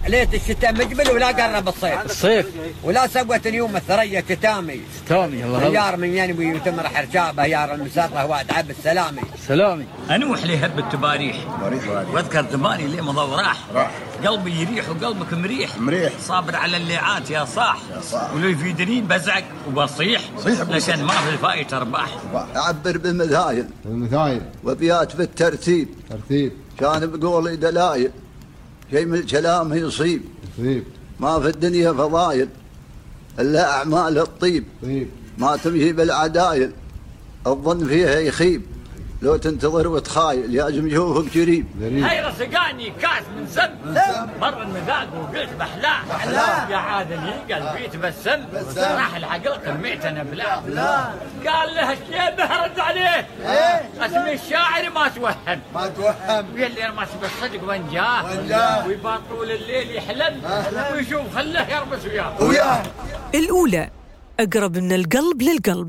ليت الشتاء مجبل ولا قرب الصيف ولا سقوت اليوم الثريا كتامي الله يار من ينوي وتمر حرشابه يار المسره وعد عب السلامي انوح لي هب التباريح واذكر زماني ليه مضى وراح قلبي يريح وقلبك مريح صابر على الليعات يا صاح ولو يفيدني بزعق وبصيح لشان ما في الفايت ارباح. اعبر بالمثايل وابيات بالترتيب كان بقولي دلايل شيء من الكلام يصيب ما في الدنيا فضايل الا اعمال الطيب ما تمشي بالعدايل الظن فيها يخيب لو تنتظر وتخايل لازم يشوفك قريب. هاي رسقاني كاس من سم مر المذاق وقلت بحلاه يا عادل قلبي تبسم راح الحقلق الميت انا بلا قال له الشيء بهرد عليه اسمي الشاعر ما توهم يلي ما سبق الصدق وين جاه ويبقى طول الليل يحلم ويشوف خله يربس وياه. الأولى أقرب من القلب للقلب.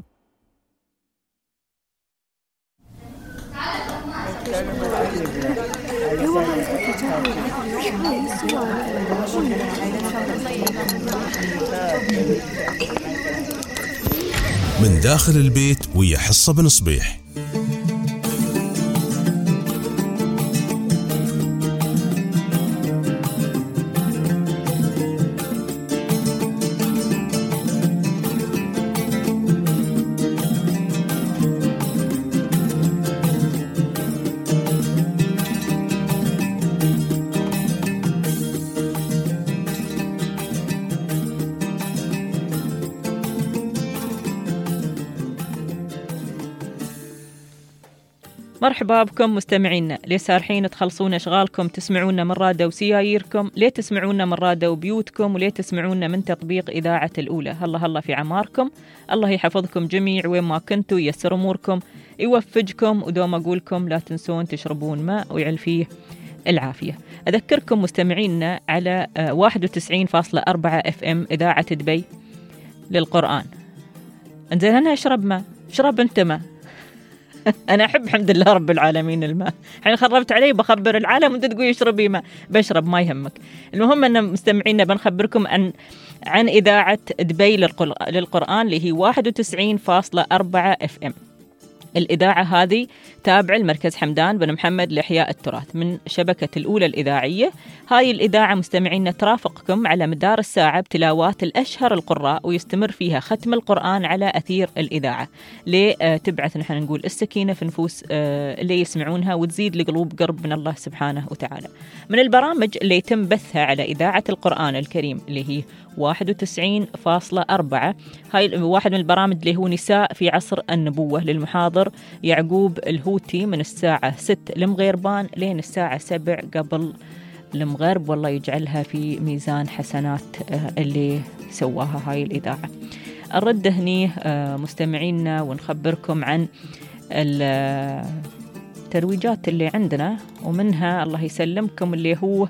من داخل البيت ويا حصة بن صبيح. مرحبا بكم مستمعينا. ليه سارحين تخلصون أشغالكم تسمعونا من رادة وسياييركم؟ ليه تسمعونا من رادة وبيوتكم؟ وليه تسمعونا من تطبيق إذاعة الأولى؟ هلا في عماركم، الله يحفظكم جميع وين ما كنتوا، ييسر أموركم، يوفجكم، ودوم أقولكم لا تنسون تشربون ماء ويعل فيه العافية. أذكركم مستمعينا على 91.4 FM إذاعة دبي للقرآن. انزين أنا أشرب ماء، اشرب أنت ماء. أنا أحب الحمد لله رب العالمين الماء. حين خربت علي بخبر العالم وأنت تقول يشربي ماء، بشرب ما يهمك. المهم أن مستمعينا بنخبركم عن إذاعة دبي للقرآن اللي هي 91.4 FM. الإذاعة هذه تابعة لمركز حمدان بن محمد لإحياء التراث من شبكة الأولى الإذاعية. هاي الإذاعة مستمعينا ترافقكم على مدار الساعة بتلاوات الأشهر القراء، ويستمر فيها ختم القرآن على أثير الإذاعة لتبعث نحن نقول السكينة في نفوس اللي يسمعونها وتزيد القلوب قرب من الله سبحانه وتعالى. من البرامج اللي يتم بثها على إذاعة القرآن الكريم اللي هي 91.4، هاي واحد من البرامج اللي هو نساء في عصر النبوة للمحاضر يعقوب الهوتي من الساعة 6 المغيربان لين الساعة 7 قبل المغرب، والله يجعلها في ميزان حسنات اللي سواها هاي الإذاعة. الرد هني مستمعينا ونخبركم عن الترويجات اللي عندنا، ومنها الله يسلمكم اللي هو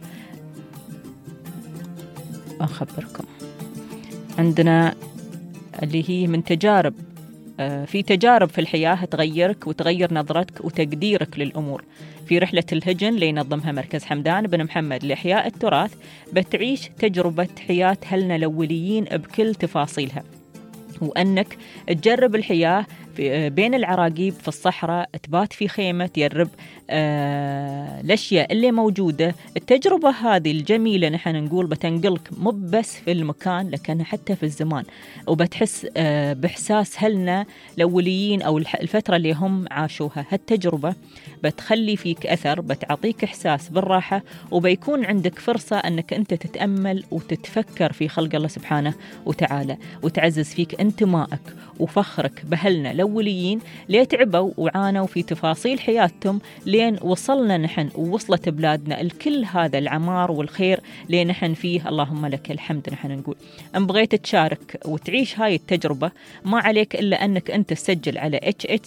أخبركم عندنا اللي هي من تجارب، في تجارب في الحياة تغيرك وتغير نظرتك وتقديرك للأمور. في رحلة الهجن اللي ينظمها مركز حمدان بن محمد لإحياء التراث بتعيش تجربة حياة أهلنا الأوليين بكل تفاصيلها، وأنك تجرب الحياة بين العراقيب في الصحراء، تبات في خيمة، تجرب الأشياء اللي موجودة. التجربة هذه الجميلة نحن نقول بتنقلك مو بس في المكان لكن حتى في الزمان، وبتحس بإحساس هلنا الأوليين أو الفترة اللي هم عاشوها. هالتجربة بتخلي فيك أثر، بتعطيك إحساس بالراحة، وبيكون عندك فرصة أنك أنت تتأمل وتتفكر في خلق الله سبحانه وتعالى، وتعزز فيك انتمائك وفخرك بهلنا الأوليين اللي تعبوا وعانوا في تفاصيل حياتهم لين وصلنا نحن ووصلت بلادنا الكل هذا العمار والخير لين نحن فيه. اللهم لك الحمد. نحن نقول أن بغيت تشارك وتعيش هاي التجربة ما عليك إلا أنك أنت تسجل على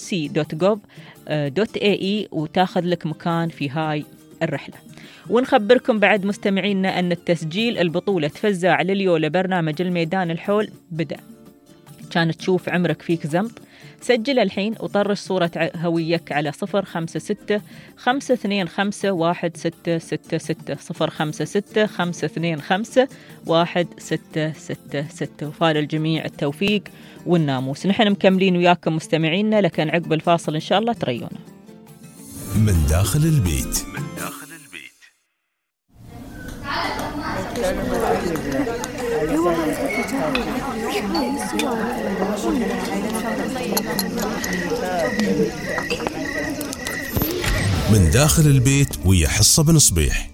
hhc.gov.ae وتاخذ لك مكان في هاي الرحلة. ونخبركم بعد مستمعينا أن التسجيل البطولة فزاع لليو لبرنامج الميدان الحول بدأ. كانت تشوف عمرك فيك زمط سجل الحين وطرش صورة هويتك على 056 525 1666 056 525 1666. وفالجميع التوفيق والناموس. نحن مكملين وياكم مستمعينا، لكن عقب الفاصل إن شاء الله تريونا. من داخل البيت. من داخل البيت ويا حصة بن صبيح.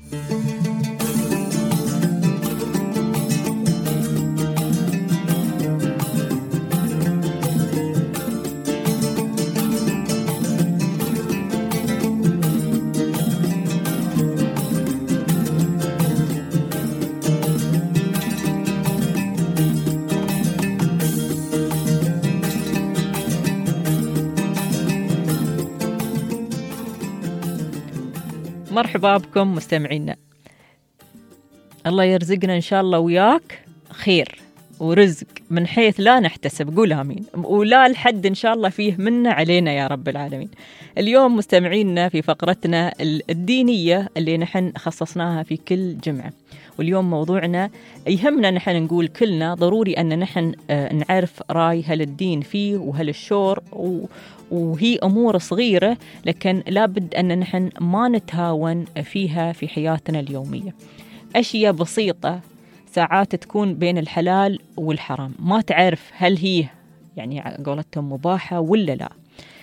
مرحبا بكم مستمعينا. الله يرزقنا إن شاء الله وياك خير ورزق من حيث لا نحتسب، قول آمين، ولا الحد إن شاء الله فيه منا علينا يا رب العالمين. اليوم مستمعينا في فقرتنا الدينية اللي نحن خصصناها في كل جمعة، واليوم موضوعنا يهمنا نحن نقول كلنا ضروري أن نحن نعرف رأي هل الدين فيه وهل الشور، وهي أمور صغيرة لكن لابد أن نحن ما نتهاون فيها في حياتنا اليومية. أشياء بسيطة ساعات تكون بين الحلال والحرام، ما تعرف هل هي يعني قولتهم مباحة ولا لا.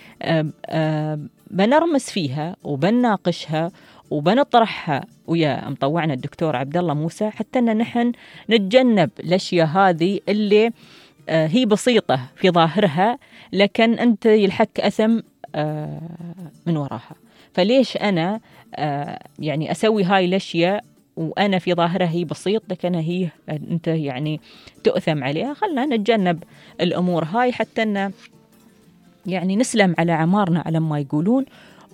بنرمس فيها وبنناقشها وبنطرحها ويا مطوعنا الدكتور عبد الله موسى، حتى أن نحن نتجنب الأشياء هذه اللي هي بسيطة في ظاهرها لكن أنت يلحق أثم من وراها. فليش أنا يعني أسوي هاي الأشياء وأنا في ظاهرها هي بسيط لكن هي أنت يعني تؤثم عليها؟ خلنا نتجنب الأمور هاي حتى أن يعني نسلم على عمارنا على ما يقولون.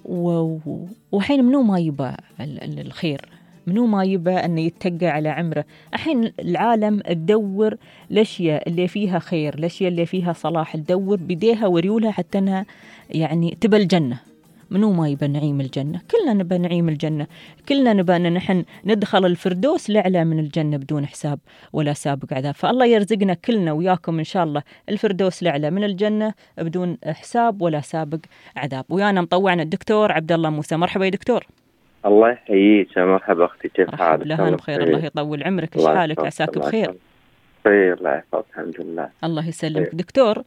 وحين منو ما يبى الخير، منو ما يبى أن يتقى على عمره. الحين العالم تدور الأشياء اللي فيها خير، الأشياء اللي فيها صلاح تدور بديها وريولها حتى أنها يعني تبى الجنة. منو ما يبى نعيم الجنة؟ كلنا نبى نعيم الجنة، كلنا نبى أن نحن ندخل الفردوس الأعلى من الجنة بدون حساب ولا سابق عذاب. فالله يرزقنا كلنا وياكم إن شاء الله الفردوس الأعلى من الجنة بدون حساب ولا سابق عذاب. ويانا مطوعنا الدكتور عبد الله موسى. مرحبا يا دكتور. الله يحييك. مرحبا أختي، كيف حالك؟ لها بخير، الله يطول عمرك. إيش حالك؟ عساك بخير. خير، الله يحفظك، الحمد لله. الله يسلمك. دكتور،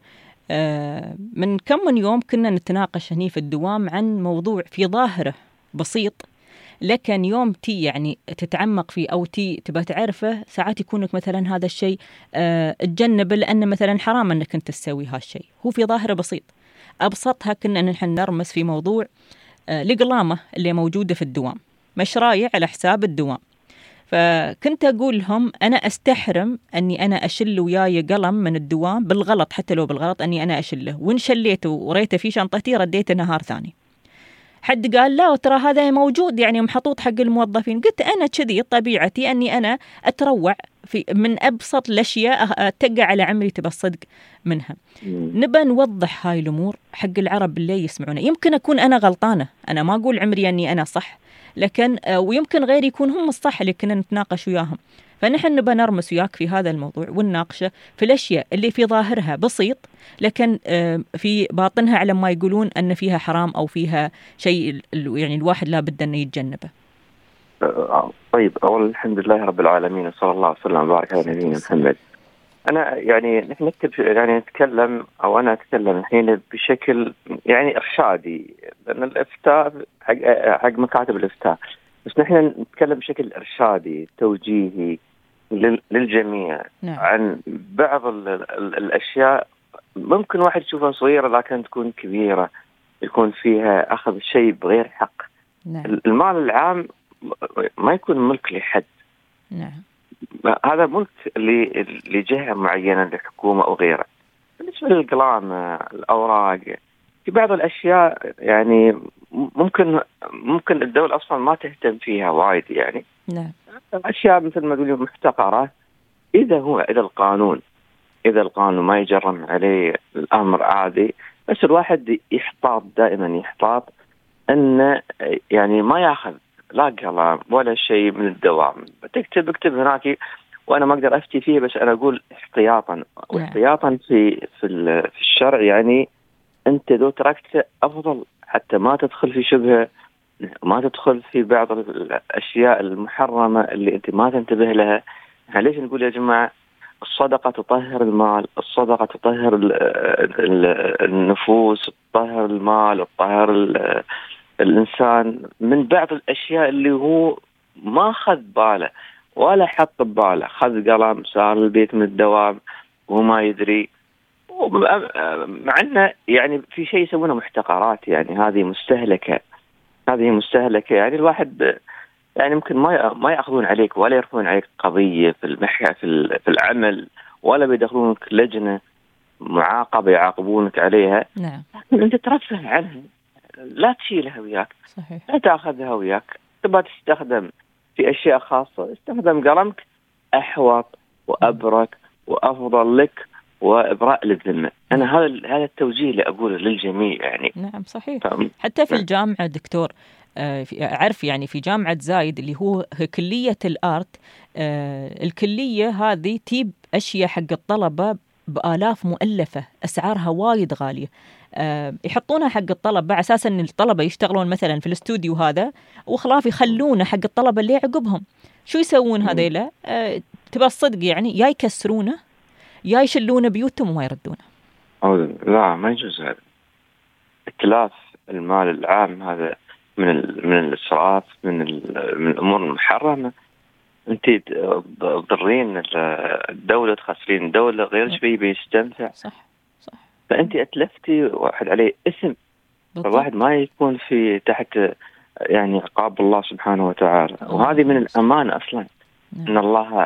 من كم من يوم كنا نتناقش هني في الدوام عن موضوع في ظاهره بسيط لكن يوم يعني تتعمق فيه أو تبى تعرفه ساعات يكونك مثلا هذا الشيء تجنبه لأن مثلا حرام أنك أنت تسوي هالشيء. هو في ظاهره بسيط. أبسطها كنا نحن نرمس في موضوع القلامة اللي موجودة في الدوام، مشرايع على حساب الدوام. فكنت أقول لهم أنا أستحرم أني أنا أشل وياي قلم من الدوام بالغلط، حتى لو بالغلط أني أنا أشله، وإن شليته وريته في شنطتي رديته نهار ثاني. حد قال لا ترى هذا موجود يعني محطوط حق الموظفين. قلت أنا كذي طبيعتي أني أنا أتروع من أبسط الأشياء أتقع على عمري تبى الصدق منها. نبى نوضح هاي الأمور حق العرب اللي يسمعونا. يمكن أكون أنا غلطانة، أنا ما أقول عمري أني أنا صح، لكن ويمكن غيري يكون هم الصح اللي كنا نتناقش وياهم. فنحن نبى نرمس وياك في هذا الموضوع ونناقشه في الأشياء اللي في ظاهرها بسيط لكن في باطنها على ما يقولون أن فيها حرام أو فيها شيء يعني الواحد لا بد أن يتجنبه. طيب، أول الحمد لله رب العالمين، صلى الله وسلم وبارك على نبينا محمد. أنا يعني نحن يعني نتكلم أو أنا أتكلم الحين بشكل يعني إرشادي، لأن الإفتاء حق مكاتب الإفتاء، بس نحن نتكلم بشكل إرشادي توجيهي للجميع. نعم. عن بعض الأشياء ممكن واحد يشوفها صغيرة لكن تكون كبيرة، يكون فيها أخذ شيء بغير حق. نعم. المال العام ما يكون ملك لحد. نعم. هذا ملك لجهة معينة، لحكومة أو غيرها. بالنسبة للقلامة، الأوراق، في بعض الأشياء يعني ممكن الدولة أصلا ما تهتم فيها وايد يعني. نعم. أشياء مثل ما تقولون محتقرة، إذا القانون ما يجرم عليه الأمر عادي، بس الواحد يحتاط دائما، يحتاط أنه يعني ما يأخذ لا قلم ولا شيء من الدوام. اكتب هناك وأنا ما أقدر أفتي فيه، بس أنا أقول احتياطا. واحتياطا في الشرع يعني أنت لو تركت أفضل، حتى ما تدخل في شبهة، ما تدخل في بعض الأشياء المحرمة اللي أنت ما تنتبه لها. ليش نقول يا جماعة الصدقة تطهر المال، الصدقة تطهر النفوس، تطهر المال، تطهر الإنسان من بعض الأشياء اللي هو ما خذ باله ولا حط بباله، خذ قلم صار البيت من الدوام وما يدري. مع أنه يعني في شيء يسمونه محتقرات، يعني هذه مستهلكة، يعني الواحد يعني ممكن ما يأخذون عليك ولا يرفعون عليك قضية في العمل، ولا بيدخلونك لجنة معاقبة يعاقبونك عليها. نعم. أنت ترفه عنها، لا تشيلها وياك. صحيح. لا تأخذها وياك. تبغى تستخدم في أشياء خاصة، استخدم قلمك أحوط وأبرك وأفضل لك وإبراء للذمة. أنا هذا التوجيه اللي أقوله للجميع يعني. نعم صحيح. حتى في الجامعة دكتور أعرف يعني في جامعة زايد اللي هو كلية الآرت، الكلية هذه تجيب أشياء حق الطلبة بآلاف مؤلفة، أسعارها وايد غالية، يحطونها حق الطلبة على أساس أن الطلبة يشتغلون مثلا في الاستوديو هذا وخلاف يخلونه حق الطلبة اللي عقبهم. شو يسوون هذيلا؟ تبى الصدق يعني يا يكسرونه يا يشلونه بيوتهم وما يردونه. لا ما يجوز هذا. اتلاف المال العام هذا من الإسراف، من الأمور المحرمة. أنت تضرين الدولة، تخسرين الدولة، غير شيء بيستنفع. صح. فأنت أتلفتي واحد عليه اسم، فالواحد ما يكون في تحت يعني عقاب الله سبحانه وتعالى. وهذه من الأمانة أصلا. إن الله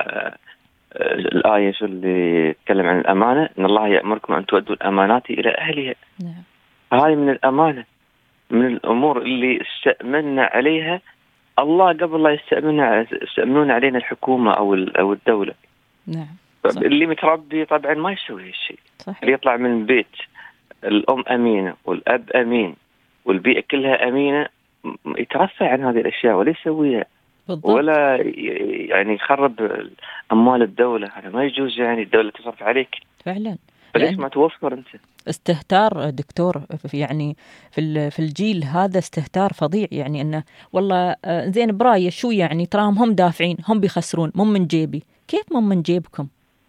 الآية شو اللي يتكلم عن الأمانة، إن الله يأمركم أن تؤدوا الأمانات إلى أهلها. هذه من الأمانة، من الأمور اللي استأمنا عليها الله قبل لا يستأمنون علينا الحكومة أو الدولة. نعم. اللي متربي طبعا ما يسوي هالشيء. اللي يطلع من البيت الأم أمينة والأب أمين والبيئة كلها أمينة، يترفع عن هذه الأشياء ولا يسويها ولا يعني يخرب أموال الدولة. هذا ما يجوز، يعني الدولة تصرف عليك فعلا. فليش ما توفر أنت؟ استهتار دكتور يعني في الجيل هذا استهتار فظيع، يعني أنه والله زين براية شو يعني تراهم هم دافعين، هم بيخسرون، مو من جيبي. كيف مو من جيبكم؟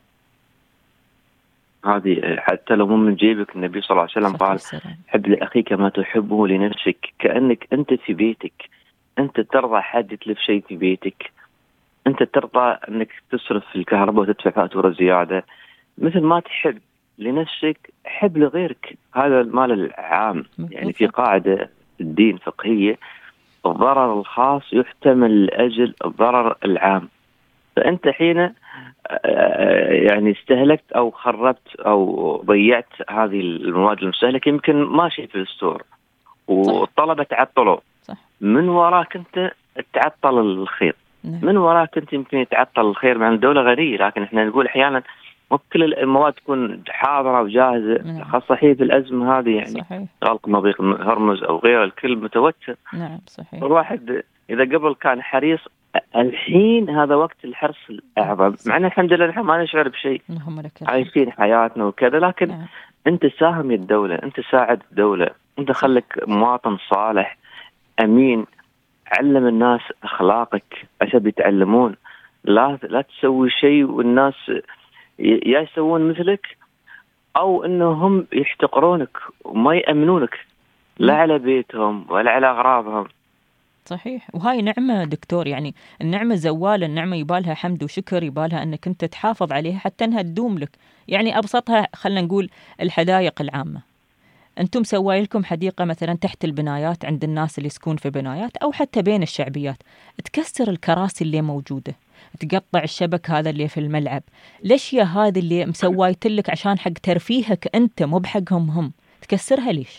هذه حتى لو مو من جيبك، النبي صلى الله عليه وسلم قال حب لأخيك ما تحبه لنفسك. كأنك أنت في بيتك، أنت ترضى حد يتلف شيء في بيتك، أنت ترضى أنك تصرف في الكهرباء وتدفع فاتورة زيادة. مثل ما تحب لنفسك حب لغيرك. هذا المال العام. يعني في قاعدة الدين فقهية، الضرر الخاص يحتمل لأجل الضرر العام. فأنت حين يعني استهلكت أو خربت أو ضيعت هذه المواد المستهلكة، يمكن ماشي في الستور والطلبة تعطلوا، من وراك أنت تعطل الخير. من وراك أنت يمكن يتعطل الخير. مع الدولة غنية، لكن إحنا نقول أحيانا مو كل المواد تكون حاضرة وجاهزة. خاصة في الأزمة هذه يعني غلق مضيق هرمز أو غيره، الكل متوتر. نعم صحيح. الواحد إذا قبل كان حريص، الحين هذا وقت الحرص الأعظم. معنا الحمد لله نحن ما نشعر بشيء، عايشين حياتنا وكذا، لكن أنت ساهم الدولة، أنت ساعد الدولة، أنت خلك مواطن صالح أمين، علم الناس أخلاقك عشان يتعلمون. لا تسوي شيء والناس يا يسوون مثلك أو أنهم يحتقرونك وما يأمنونك لا على بيتهم ولا على أغراضهم. صحيح. وهاي نعمة دكتور، يعني النعمة زوالة، النعمة يبالها حمد وشكر، يبالها أنك أنت تحافظ عليها حتى أنها تدوم لك. يعني أبسطها خلنا نقول الحدائق العامة. أنتم سواي لكم حديقة مثلا تحت البنايات عند الناس اللي يسكون في بنايات أو حتى بين الشعبيات، تكسر الكراسي اللي موجودة، تقطع الشبك هذا اللي في الملعب، الأشياء هذه اللي مسوايتلك عشان حق ترفيهك أنت مو بحقهم هم، تكسرها ليش؟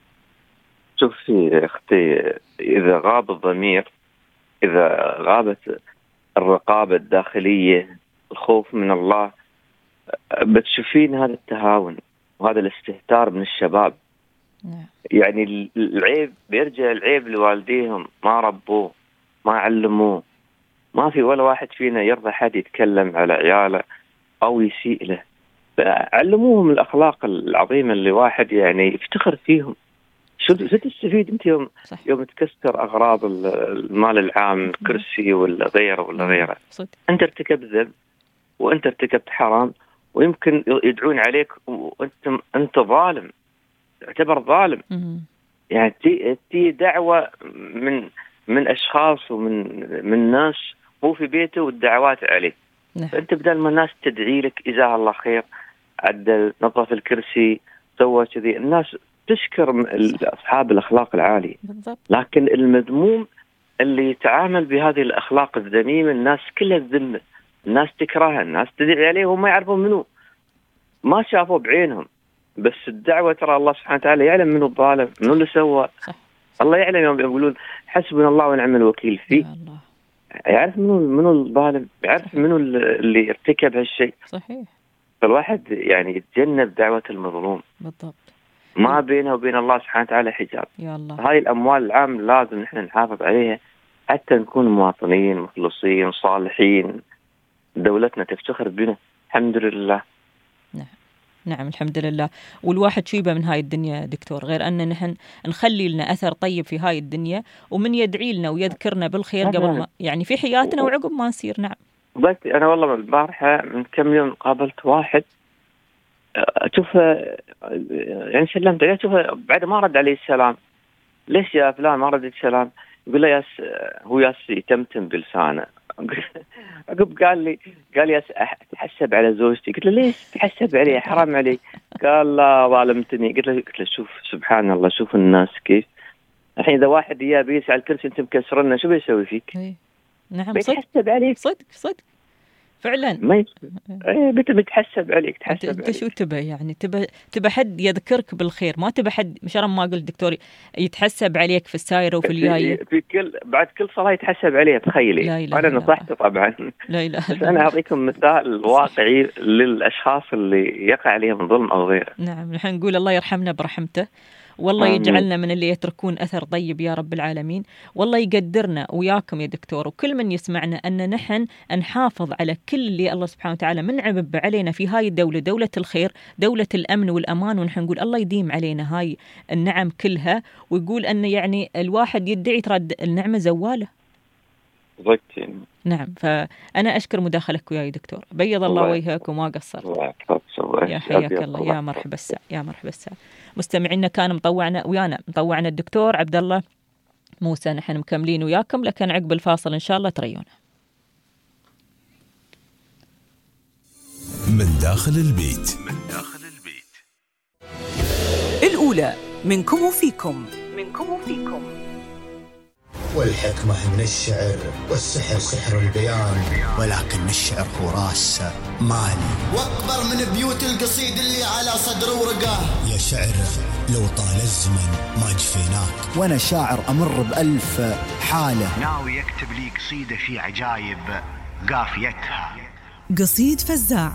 شوفي أختي، إذا غاب الضمير، إذا غابت الرقابة الداخلية، الخوف من الله، بتشوفين هذا التهاون. وهذا الاستهتار من الشباب. يعني العيب بيرجع العيب لوالديهم، ما ربوه ما علموه. ما في ولا واحد فينا يرضى حد يتكلم على عياله أو يسيء له. علموهم الأخلاق العظيمة اللي واحد يعني يفتخر فيهم. شو تستفيد أنت يوم تكسر أغراض المال العام، كرسي ولا غيره أنت ارتكبت ذنب وأنت ارتكبت حرام، ويمكن يدعون عليك وأنت ظالم، تعتبر ظالم. يعني تي دعوة من أشخاص ومن ناس مو في بيته والدعوات عليه. أنت بدل ما الناس تدعي لك جزاه الله خير، عدل، نظف الكرسي، سوى كذي، الناس تشكر أصحاب الأخلاق العالية. لكن المذموم اللي يتعامل بهذه الأخلاق الذميمة الناس كلها تذمه، الناس تكرهه، الناس تدعي عليه وهم ما يعرفون منه، ما شافوا بعينهم. بس الدعوة ترى الله سبحانه وتعالى يعلم منه الظالم، منه اللي سوى. الله يعلم. يوم يقولون حسبنا الله ونعم الوكيل فيه، يعرف منه الظالم، يعرف منه اللي ارتكب هالشيء. صحيح. فالواحد يعني يتجنب دعوة المظلوم. بالضبط. ما بينه وبين الله سبحانه وتعالى حجاب. يا الله. هاي الأموال العام لازم نحن نحافظ عليها حتى نكون مواطنين مخلصين صالحين، دولتنا تفتخر بنا. الحمد لله. نعم الحمد لله. والواحد شو يبى من هاي الدنيا دكتور غير أن نحن نخلي لنا أثر طيب في هاي الدنيا، ومن يدعي لنا ويذكرنا بالخير قبل ما يعني في حياتنا وعقب ما نصير. نعم. بس أنا والله البارحة من كم يوم قابلت واحد أشوفه يعني سلمت عليه، أشوفه بعد ما رد عليه السلام. ليش يا فلان ما ردت السلام؟ يقول له هو يتمتم بلسانه. عقب قال لي تحسب على زوجتي. قلت له ليش تحسب عليه؟ حرام عليك. قال لا ظالمتني. قلت له شوف سبحان الله، شوف الناس كيف. الحين إذا واحد بيسعى الكرسي أنت مكسرنا، شو بيسوي فيك؟ نعم بيتحسب عليك. صدق فعلا. ما بيتحسب عليك. انت شو تبى يعني؟ تبى حد يذكرك بالخير، ما تبى حد مشان ما قلت دكتوري يتحسب عليك في السايره وفي الجايه. في بعد كل صلاه يتحسب عليه. تخيلي انا نصحته طبعا. لا اله بس انا اعطيكم مثال واقعي للاشخاص اللي يقع عليهم ظلم او غيره. نعم نحن نقول الله يرحمنا برحمته، والله يجعلنا من اللي يتركون أثر طيب يا رب العالمين. والله يقدرنا وياكم يا دكتور وكل من يسمعنا أن نحن نحافظ على كل اللي الله سبحانه وتعالى منعم علينا في هاي الدولة، دولة الخير، دولة الأمن والأمان. ونحن نقول الله يديم علينا هاي النعم كلها، ويقول أن يعني الواحد يدعي ترد النعمة زوالة. نعم. فأنا أشكر مداخلك وياي دكتور، بيض الله وجهك وما قصرت. يا حياك الله. يا مرحبا الساعة. يا مرحبا الساعة. مستمعينا كان مطوعنا الدكتور عبد الله موسى. نحن مكملين وياكم، لكن عقب الفاصل إن شاء الله تريونا. من داخل البيت. الأولى منكم وفيكم. والحكمة من الشعر، والسحر سحر البيان، ولكن الشعر هو راس مالي واكبر من بيوت القصيد اللي على صدر ورقه. يا شعر لو طال الزمن ما جفيناك، وانا شاعر امر بألف حالة، ناوي يكتب لي قصيدة في عجايب قافيتها. قصيد فزاع.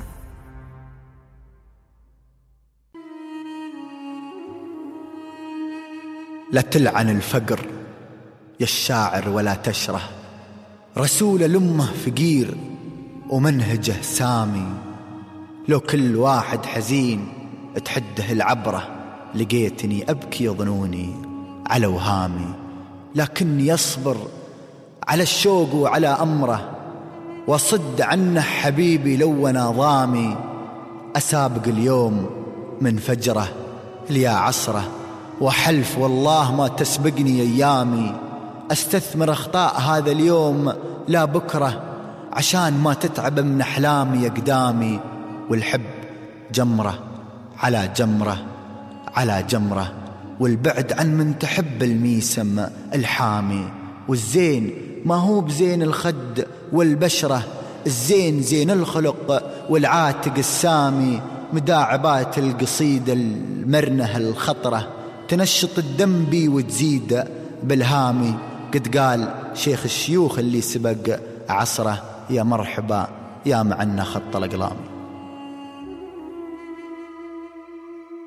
لا تلعن الفقر يا الشاعر ولا تشره، رسول الأمة فقير ومنهجه سامي، لو كل واحد حزين تحده العبرة، لقيتني أبكي ظنوني على وهامي، لكني يصبر على الشوق وعلى أمره، وصد عنه حبيبي لو نظامي، أسابق اليوم من فجره ليا عصره، وحلف والله ما تسبقني أيامي، أستثمر أخطاء هذا اليوم لا بكرة، عشان ما تتعب من أحلامي أقدامي، والحب جمرة على جمرة على جمرة، والبعد عن من تحب الميسم الحامي، والزين ما هو بزين الخد والبشرة، الزين زين الخلق والعاتق السامي، مداعبات القصيدة المرنة الخطرة، تنشط الدم بي وتزيد بالهامي، قد قال شيخ الشيوخ اللي سبق عصره، يا مرحبا يا معنا خط الأقلام.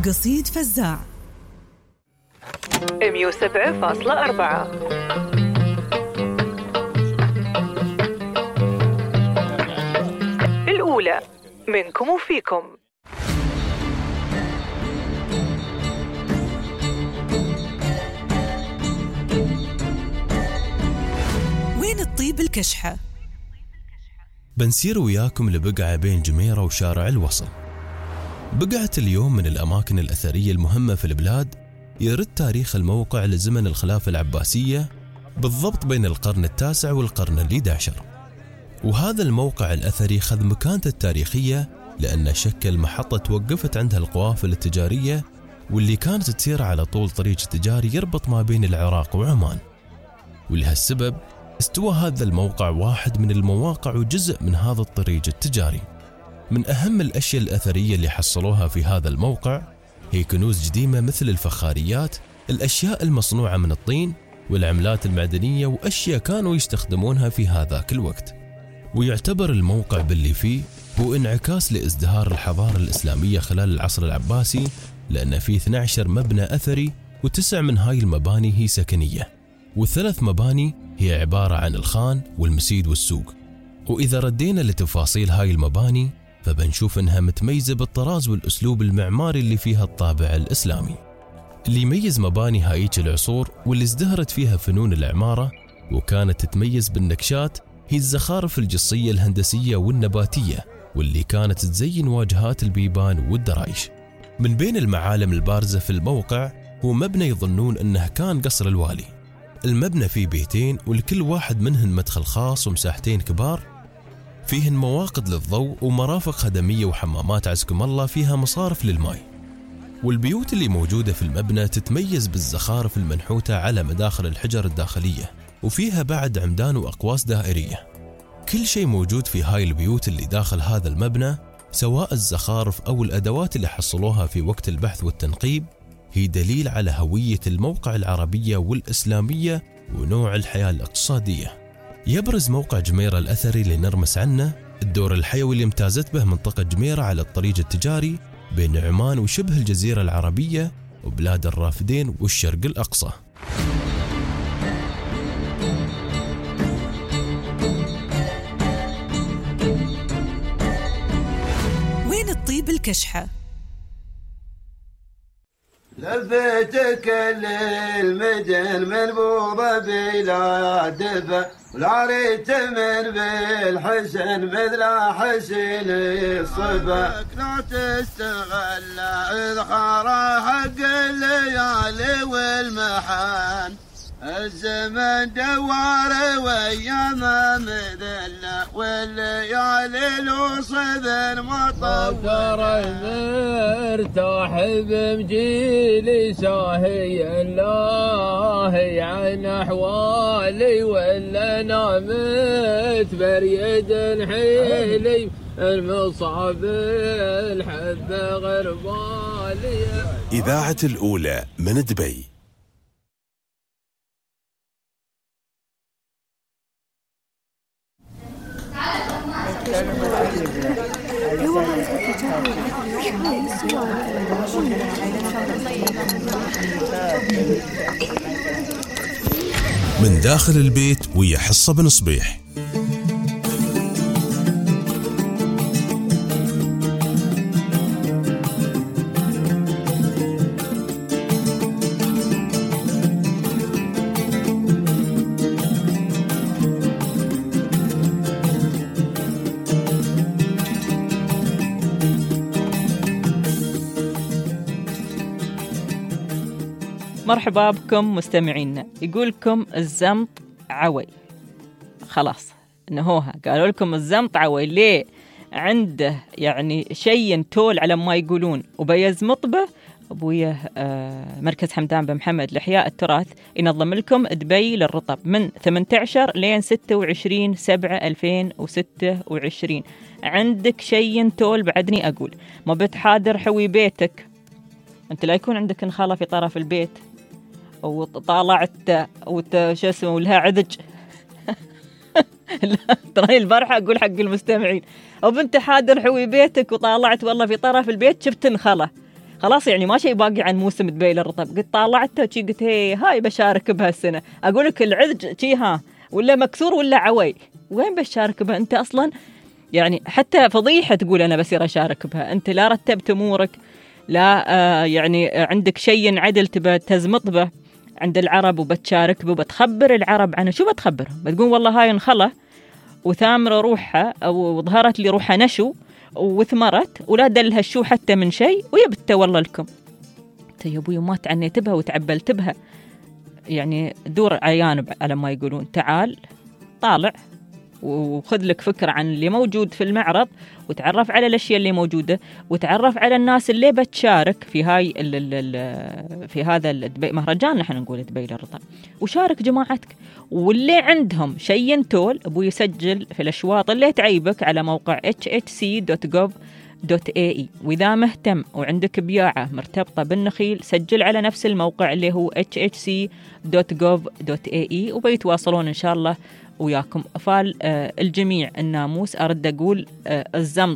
قصيد فزاع 107.4. الأولى منكم وفيكم. وين الطيب الكشحة؟ بنسير وياكم لبقعة بين جميرة وشارع الوصل. بقعة اليوم من الأماكن الأثرية المهمة في البلاد، يرد تاريخ الموقع لزمن الخلافة العباسية بالضبط بين القرن التاسع والقرن ال11. وهذا الموقع الأثري خذ مكانته التاريخية لأنه شكل محطة توقفت عندها القوافل التجارية واللي كانت تسير على طول طريق تجاري يربط ما بين العراق وعمان. ولهالسبب استوى هذا الموقع واحد من المواقع وجزء من هذا الطريق التجاري. من أهم الأشياء الأثرية اللي حصلوها في هذا الموقع هي كنوز قديمة مثل الفخاريات، الأشياء المصنوعة من الطين والعملات المعدنية وأشياء كانوا يستخدمونها في هذاك الوقت. ويعتبر الموقع باللي فيه هو انعكاس لازدهار الحضارة الإسلامية خلال العصر العباسي، لأن فيه 12 مبنى أثري و9 من هاي المباني هي سكنية، و3 مباني هي عبارة عن الخان والمسيد والسوق. وإذا ردينا لتفاصيل هاي المباني فبنشوف إنها متميزة بالطراز والأسلوب المعماري اللي فيها الطابع الإسلامي. اللي يميز مباني هايك العصور واللي ازدهرت فيها فنون العمارة وكانت تتميز بالنكشات هي الزخارف الجصية الهندسية والنباتية واللي كانت تزين واجهات البيبان والدرايش. من بين المعالم البارزة في الموقع هو مبنى يظنون أنه كان قصر الوالي. المبنى فيه بيتين ولكل واحد منهن مدخل خاص ومساحتين كبار، فيهن مواقد للضوء ومرافق خدمية وحمامات عزكم الله فيها مصارف للماء. والبيوت اللي موجودة في المبنى تتميز بالزخارف المنحوتة على مداخل الحجر الداخلية، وفيها بعد عمدان وأقواس دائرية. كل شيء موجود في هاي البيوت اللي داخل هذا المبنى، سواء الزخارف أو الأدوات اللي حصلوها في وقت البحث والتنقيب، هي دليل على هوية الموقع العربية والإسلامية ونوع الحياة الاقتصادية. يبرز موقع جميرة الأثري اللي نرمس عنه الدور الحيوي اللي امتازت به منطقة جميرة على الطريق التجاري بين عمان وشبه الجزيرة العربية وبلاد الرافدين والشرق الأقصى. وين الطيب الكشحة؟ لفيت كل المدن منبوضة بلا دفا والعريت من بالحسن مثل حسين الصفا. لا تستغل إذخار حق الليالي والمحان، الزمن دوار وياما مذلة والليالي لوصد مطور. مرتاح بمجيلي ساهي الله عن أحوالي ولا نامت بريد حيلي المصعب الحب غربالي. إذاعة الأولى من دبي. من داخل البيت ويا حصة بن صبيح. مرحبا بكم مستمعينا. يقولكم الزمط عوي، خلاص نهوها، قالوا لكم الزمط عوي ليه؟ عنده يعني شيء تول على ما يقولون وبيزمط به. أبويا مركز حمدان بن محمد لإحياء التراث ينظم لكم دبي للرطب من 18 لين 26/7/2026. عندك شيء تول بعدني أقول ما بتحاضر حوي بيتك أنت، لا يكون عندك نخالة في طرف البيت وطالعت شو اسمه ولها عدج. ترى البارحة أقول حق المستمعين أو بنت حاضر حوي بيتك وطالعت والله في طرف البيت شفت نخلة، خلاص يعني ما شيء باقي عن موسم دبي للرطب. قلت طالعته وشي قلت هاي بشارك بهالسنة. أقول لك العذج شي ولا مكسور ولا عوي، وين بشارك بها أنت أصلا؟ يعني حتى فضيحة تقول أنا بصير أشارك بها. أنت لا رتبت أمورك، لا يعني عندك شيء عدل تبى تزمط به عند العرب وبتشارك به وبتخبر العرب عنه. شو بتخبرهم؟ بتقول والله هاي انخلة وثامرة روحها أو ظهرت لي روحها نشو وثمرت ولا دلها الشو حتى من شيء ويبت والله لكم. انت يا ابوي ما تعنيت بها وتعبلت بها. يعني دور عيان على ما يقولون. تعال طالع وخذ لك فكرة عن اللي موجود في المعرض، وتعرف على الأشياء اللي موجودة، وتعرف على الناس اللي بتشارك في هاي في هذا مهرجان نحن نقول دبي للرطب، وشارك جماعتك. واللي عندهم شيء ينتول أبو يسجل في الأشواط اللي تعيبك على موقع hhc.gov.ae. وإذا مهتم وعندك بياعة مرتبطة بالنخيل سجل على نفس الموقع اللي هو hhc.gov.ae وبيتواصلون إن شاء الله وياكم. فال الجميع الناموس أرد أقول الزمط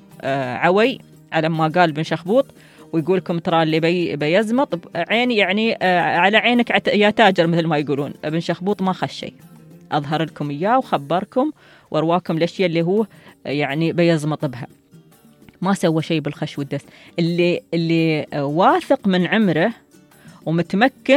عوي على ما قال بن شخبوط، ويقول لكم ترى اللي بيزمط عيني يعني على عينك يا تاجر مثل ما يقولون. بن شخبوط ما خش شيء، أظهر لكم إياه وخبركم ورواكم الأشياء اللي هو يعني بيزمط بها. ما سوى شيء بالخش والدس. اللي واثق من عمره ومتمكن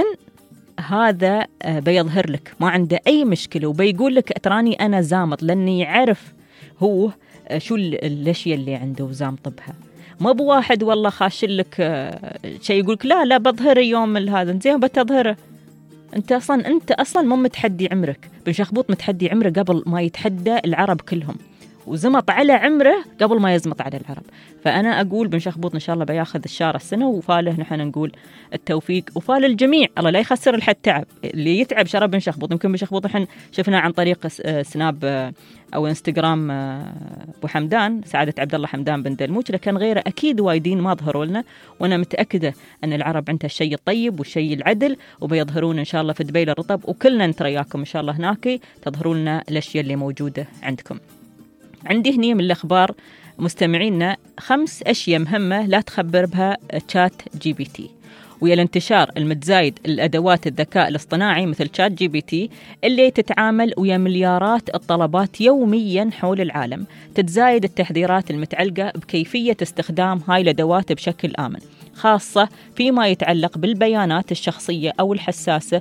هذا بيظهر لك ما عنده أي مشكلة وبيقول لك تراني أنا زامط، لأني يعرف هو شو الأشياء اللي عنده وزامط بها. ما بواحد والله خاش لك شيء يقولك لا بظهر يوم هذا زين بتظهره. أنت أصلا مو متحدي عمرك. بن شخبوط متحدي عمره قبل ما يتحدى العرب كلهم، وزمط على عمره قبل ما يزمط على العرب. فأنا أقول بن شخبوط إن شاء الله بياخذ الشارة السنة، وفاله نحن نقول التوفيق وفال الجميع. الله لا يخسر الحد تعب اللي يتعب شرب بن شخبوط. يمكن بن شخبوط نحن شفنا عن طريق سناب أو إنستغرام أبو حمدان سعادة عبد الله حمدان بن دلموج، لكن غيره أكيد وايدين ما ظهروا لنا. وأنا متأكدة أن العرب عندها الشيء الطيب والشيء العدل وبيظهرون إن شاء الله في دبي للرطب، وكلنا نترياكم إن شاء الله هناك تظهروا لنا الأشياء اللي موجودة عندكم. عندي هني من الأخبار مستمعينا 5 أشياء مهمة لا تخبر بها تشات جي بي تي. ويا الانتشار المتزايد الأدوات الذكاء الاصطناعي مثل تشات جي بي تي اللي تتعامل ويا مليارات الطلبات يوميا حول العالم، تتزايد التحذيرات المتعلقة بكيفية استخدام هاي الأدوات بشكل آمن، خاصة فيما يتعلق بالبيانات الشخصية أو الحساسة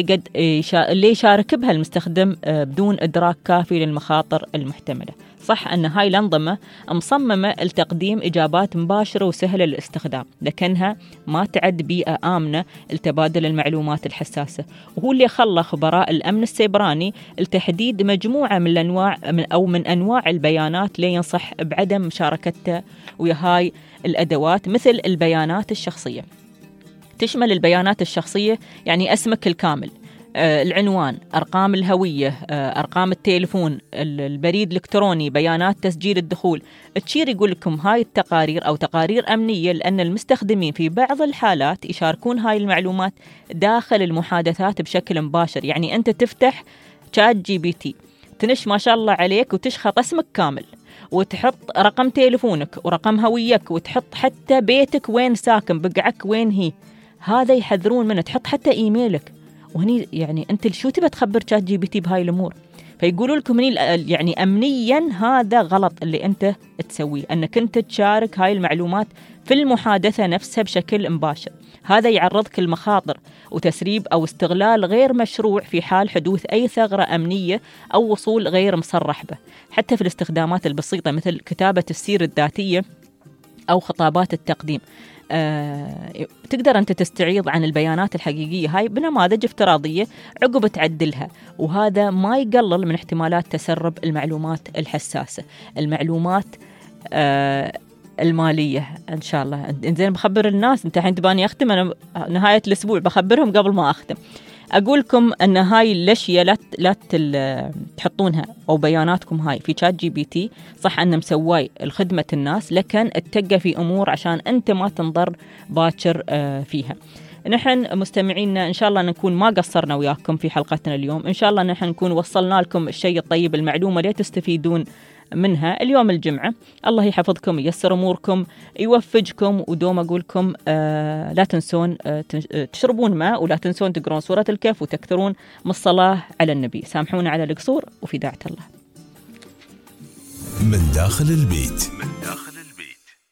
اللي يشارك بها المستخدم بدون إدراك كافي للمخاطر المحتملة. صح أن هاي الأنظمة مصممة لتقديم إجابات مباشرة وسهلة للاستخدام، لكنها ما تعد بيئة آمنة لتبادل المعلومات الحساسة، وهو اللي خلى خبراء الأمن السيبراني لتحديد مجموعة من أنواع البيانات اللي ينصح بعدم مشاركتها ويا هاي الأدوات، مثل البيانات الشخصية. تشمل البيانات الشخصية يعني اسمك الكامل، العنوان، أرقام الهوية، أرقام التليفون، البريد الإلكتروني، بيانات تسجيل الدخول. تشير يقول لكم هاي التقارير أو تقارير أمنية لأن المستخدمين في بعض الحالات يشاركون هاي المعلومات داخل المحادثات بشكل مباشر. يعني أنت تفتح تشات جي بي تي تنش ما شاء الله عليك وتشخط اسمك كامل وتحط رقم تليفونك ورقم هويك وتحط حتى بيتك وين ساكن، بقعك وين هي. هذا يحذرون منه. تحط حتى إيميلك. وهني يعني أنت شو تبى تخبر تشات جي بي تي بهاي الأمور؟ فيقولوا لكم هني يعني أمنيا هذا غلط اللي أنت تسويه، أنك أنت تشارك هاي المعلومات في المحادثة نفسها بشكل مباشر. هذا يعرضك لمخاطر وتسريب أو استغلال غير مشروع في حال حدوث أي ثغرة أمنية أو وصول غير مصرح به، حتى في الاستخدامات البسيطة مثل كتابة السيرة الذاتية أو خطابات التقديم. تقدر أنت تستعيض عن البيانات الحقيقية هاي بنماذج افتراضية عقب تعدلها، وهذا ما يقلل من احتمالات تسرب المعلومات الحساسة، المعلومات المالية. إن شاء الله إنزين بخبر الناس. أنت حين تباني أختم، أنا نهاية الأسبوع بخبرهم قبل ما أختم. أقولكم أن هاي الأشياء لا تحطونها أو بياناتكم هاي في تشات جي بي تي. صح أن مسواي الخدمة الناس، لكن اتقى في أمور عشان أنت ما تنضر باكر فيها. نحن مستمعينا إن شاء الله نكون ما قصرنا وياكم في حلقتنا اليوم. إن شاء الله نحن نكون وصلنا لكم الشيء الطيب، المعلومة اللي تستفيدون منها اليوم الجمعة. الله يحفظكم، ييسر أموركم، يوفقكم، ودوم أقولكم لا تنسون تشربون ماء، ولا تنسون تقرون سورة الكهف، وتكثرون من الصلاة على النبي. سامحونا على القصور، وفي داعة الله. من داخل البيت.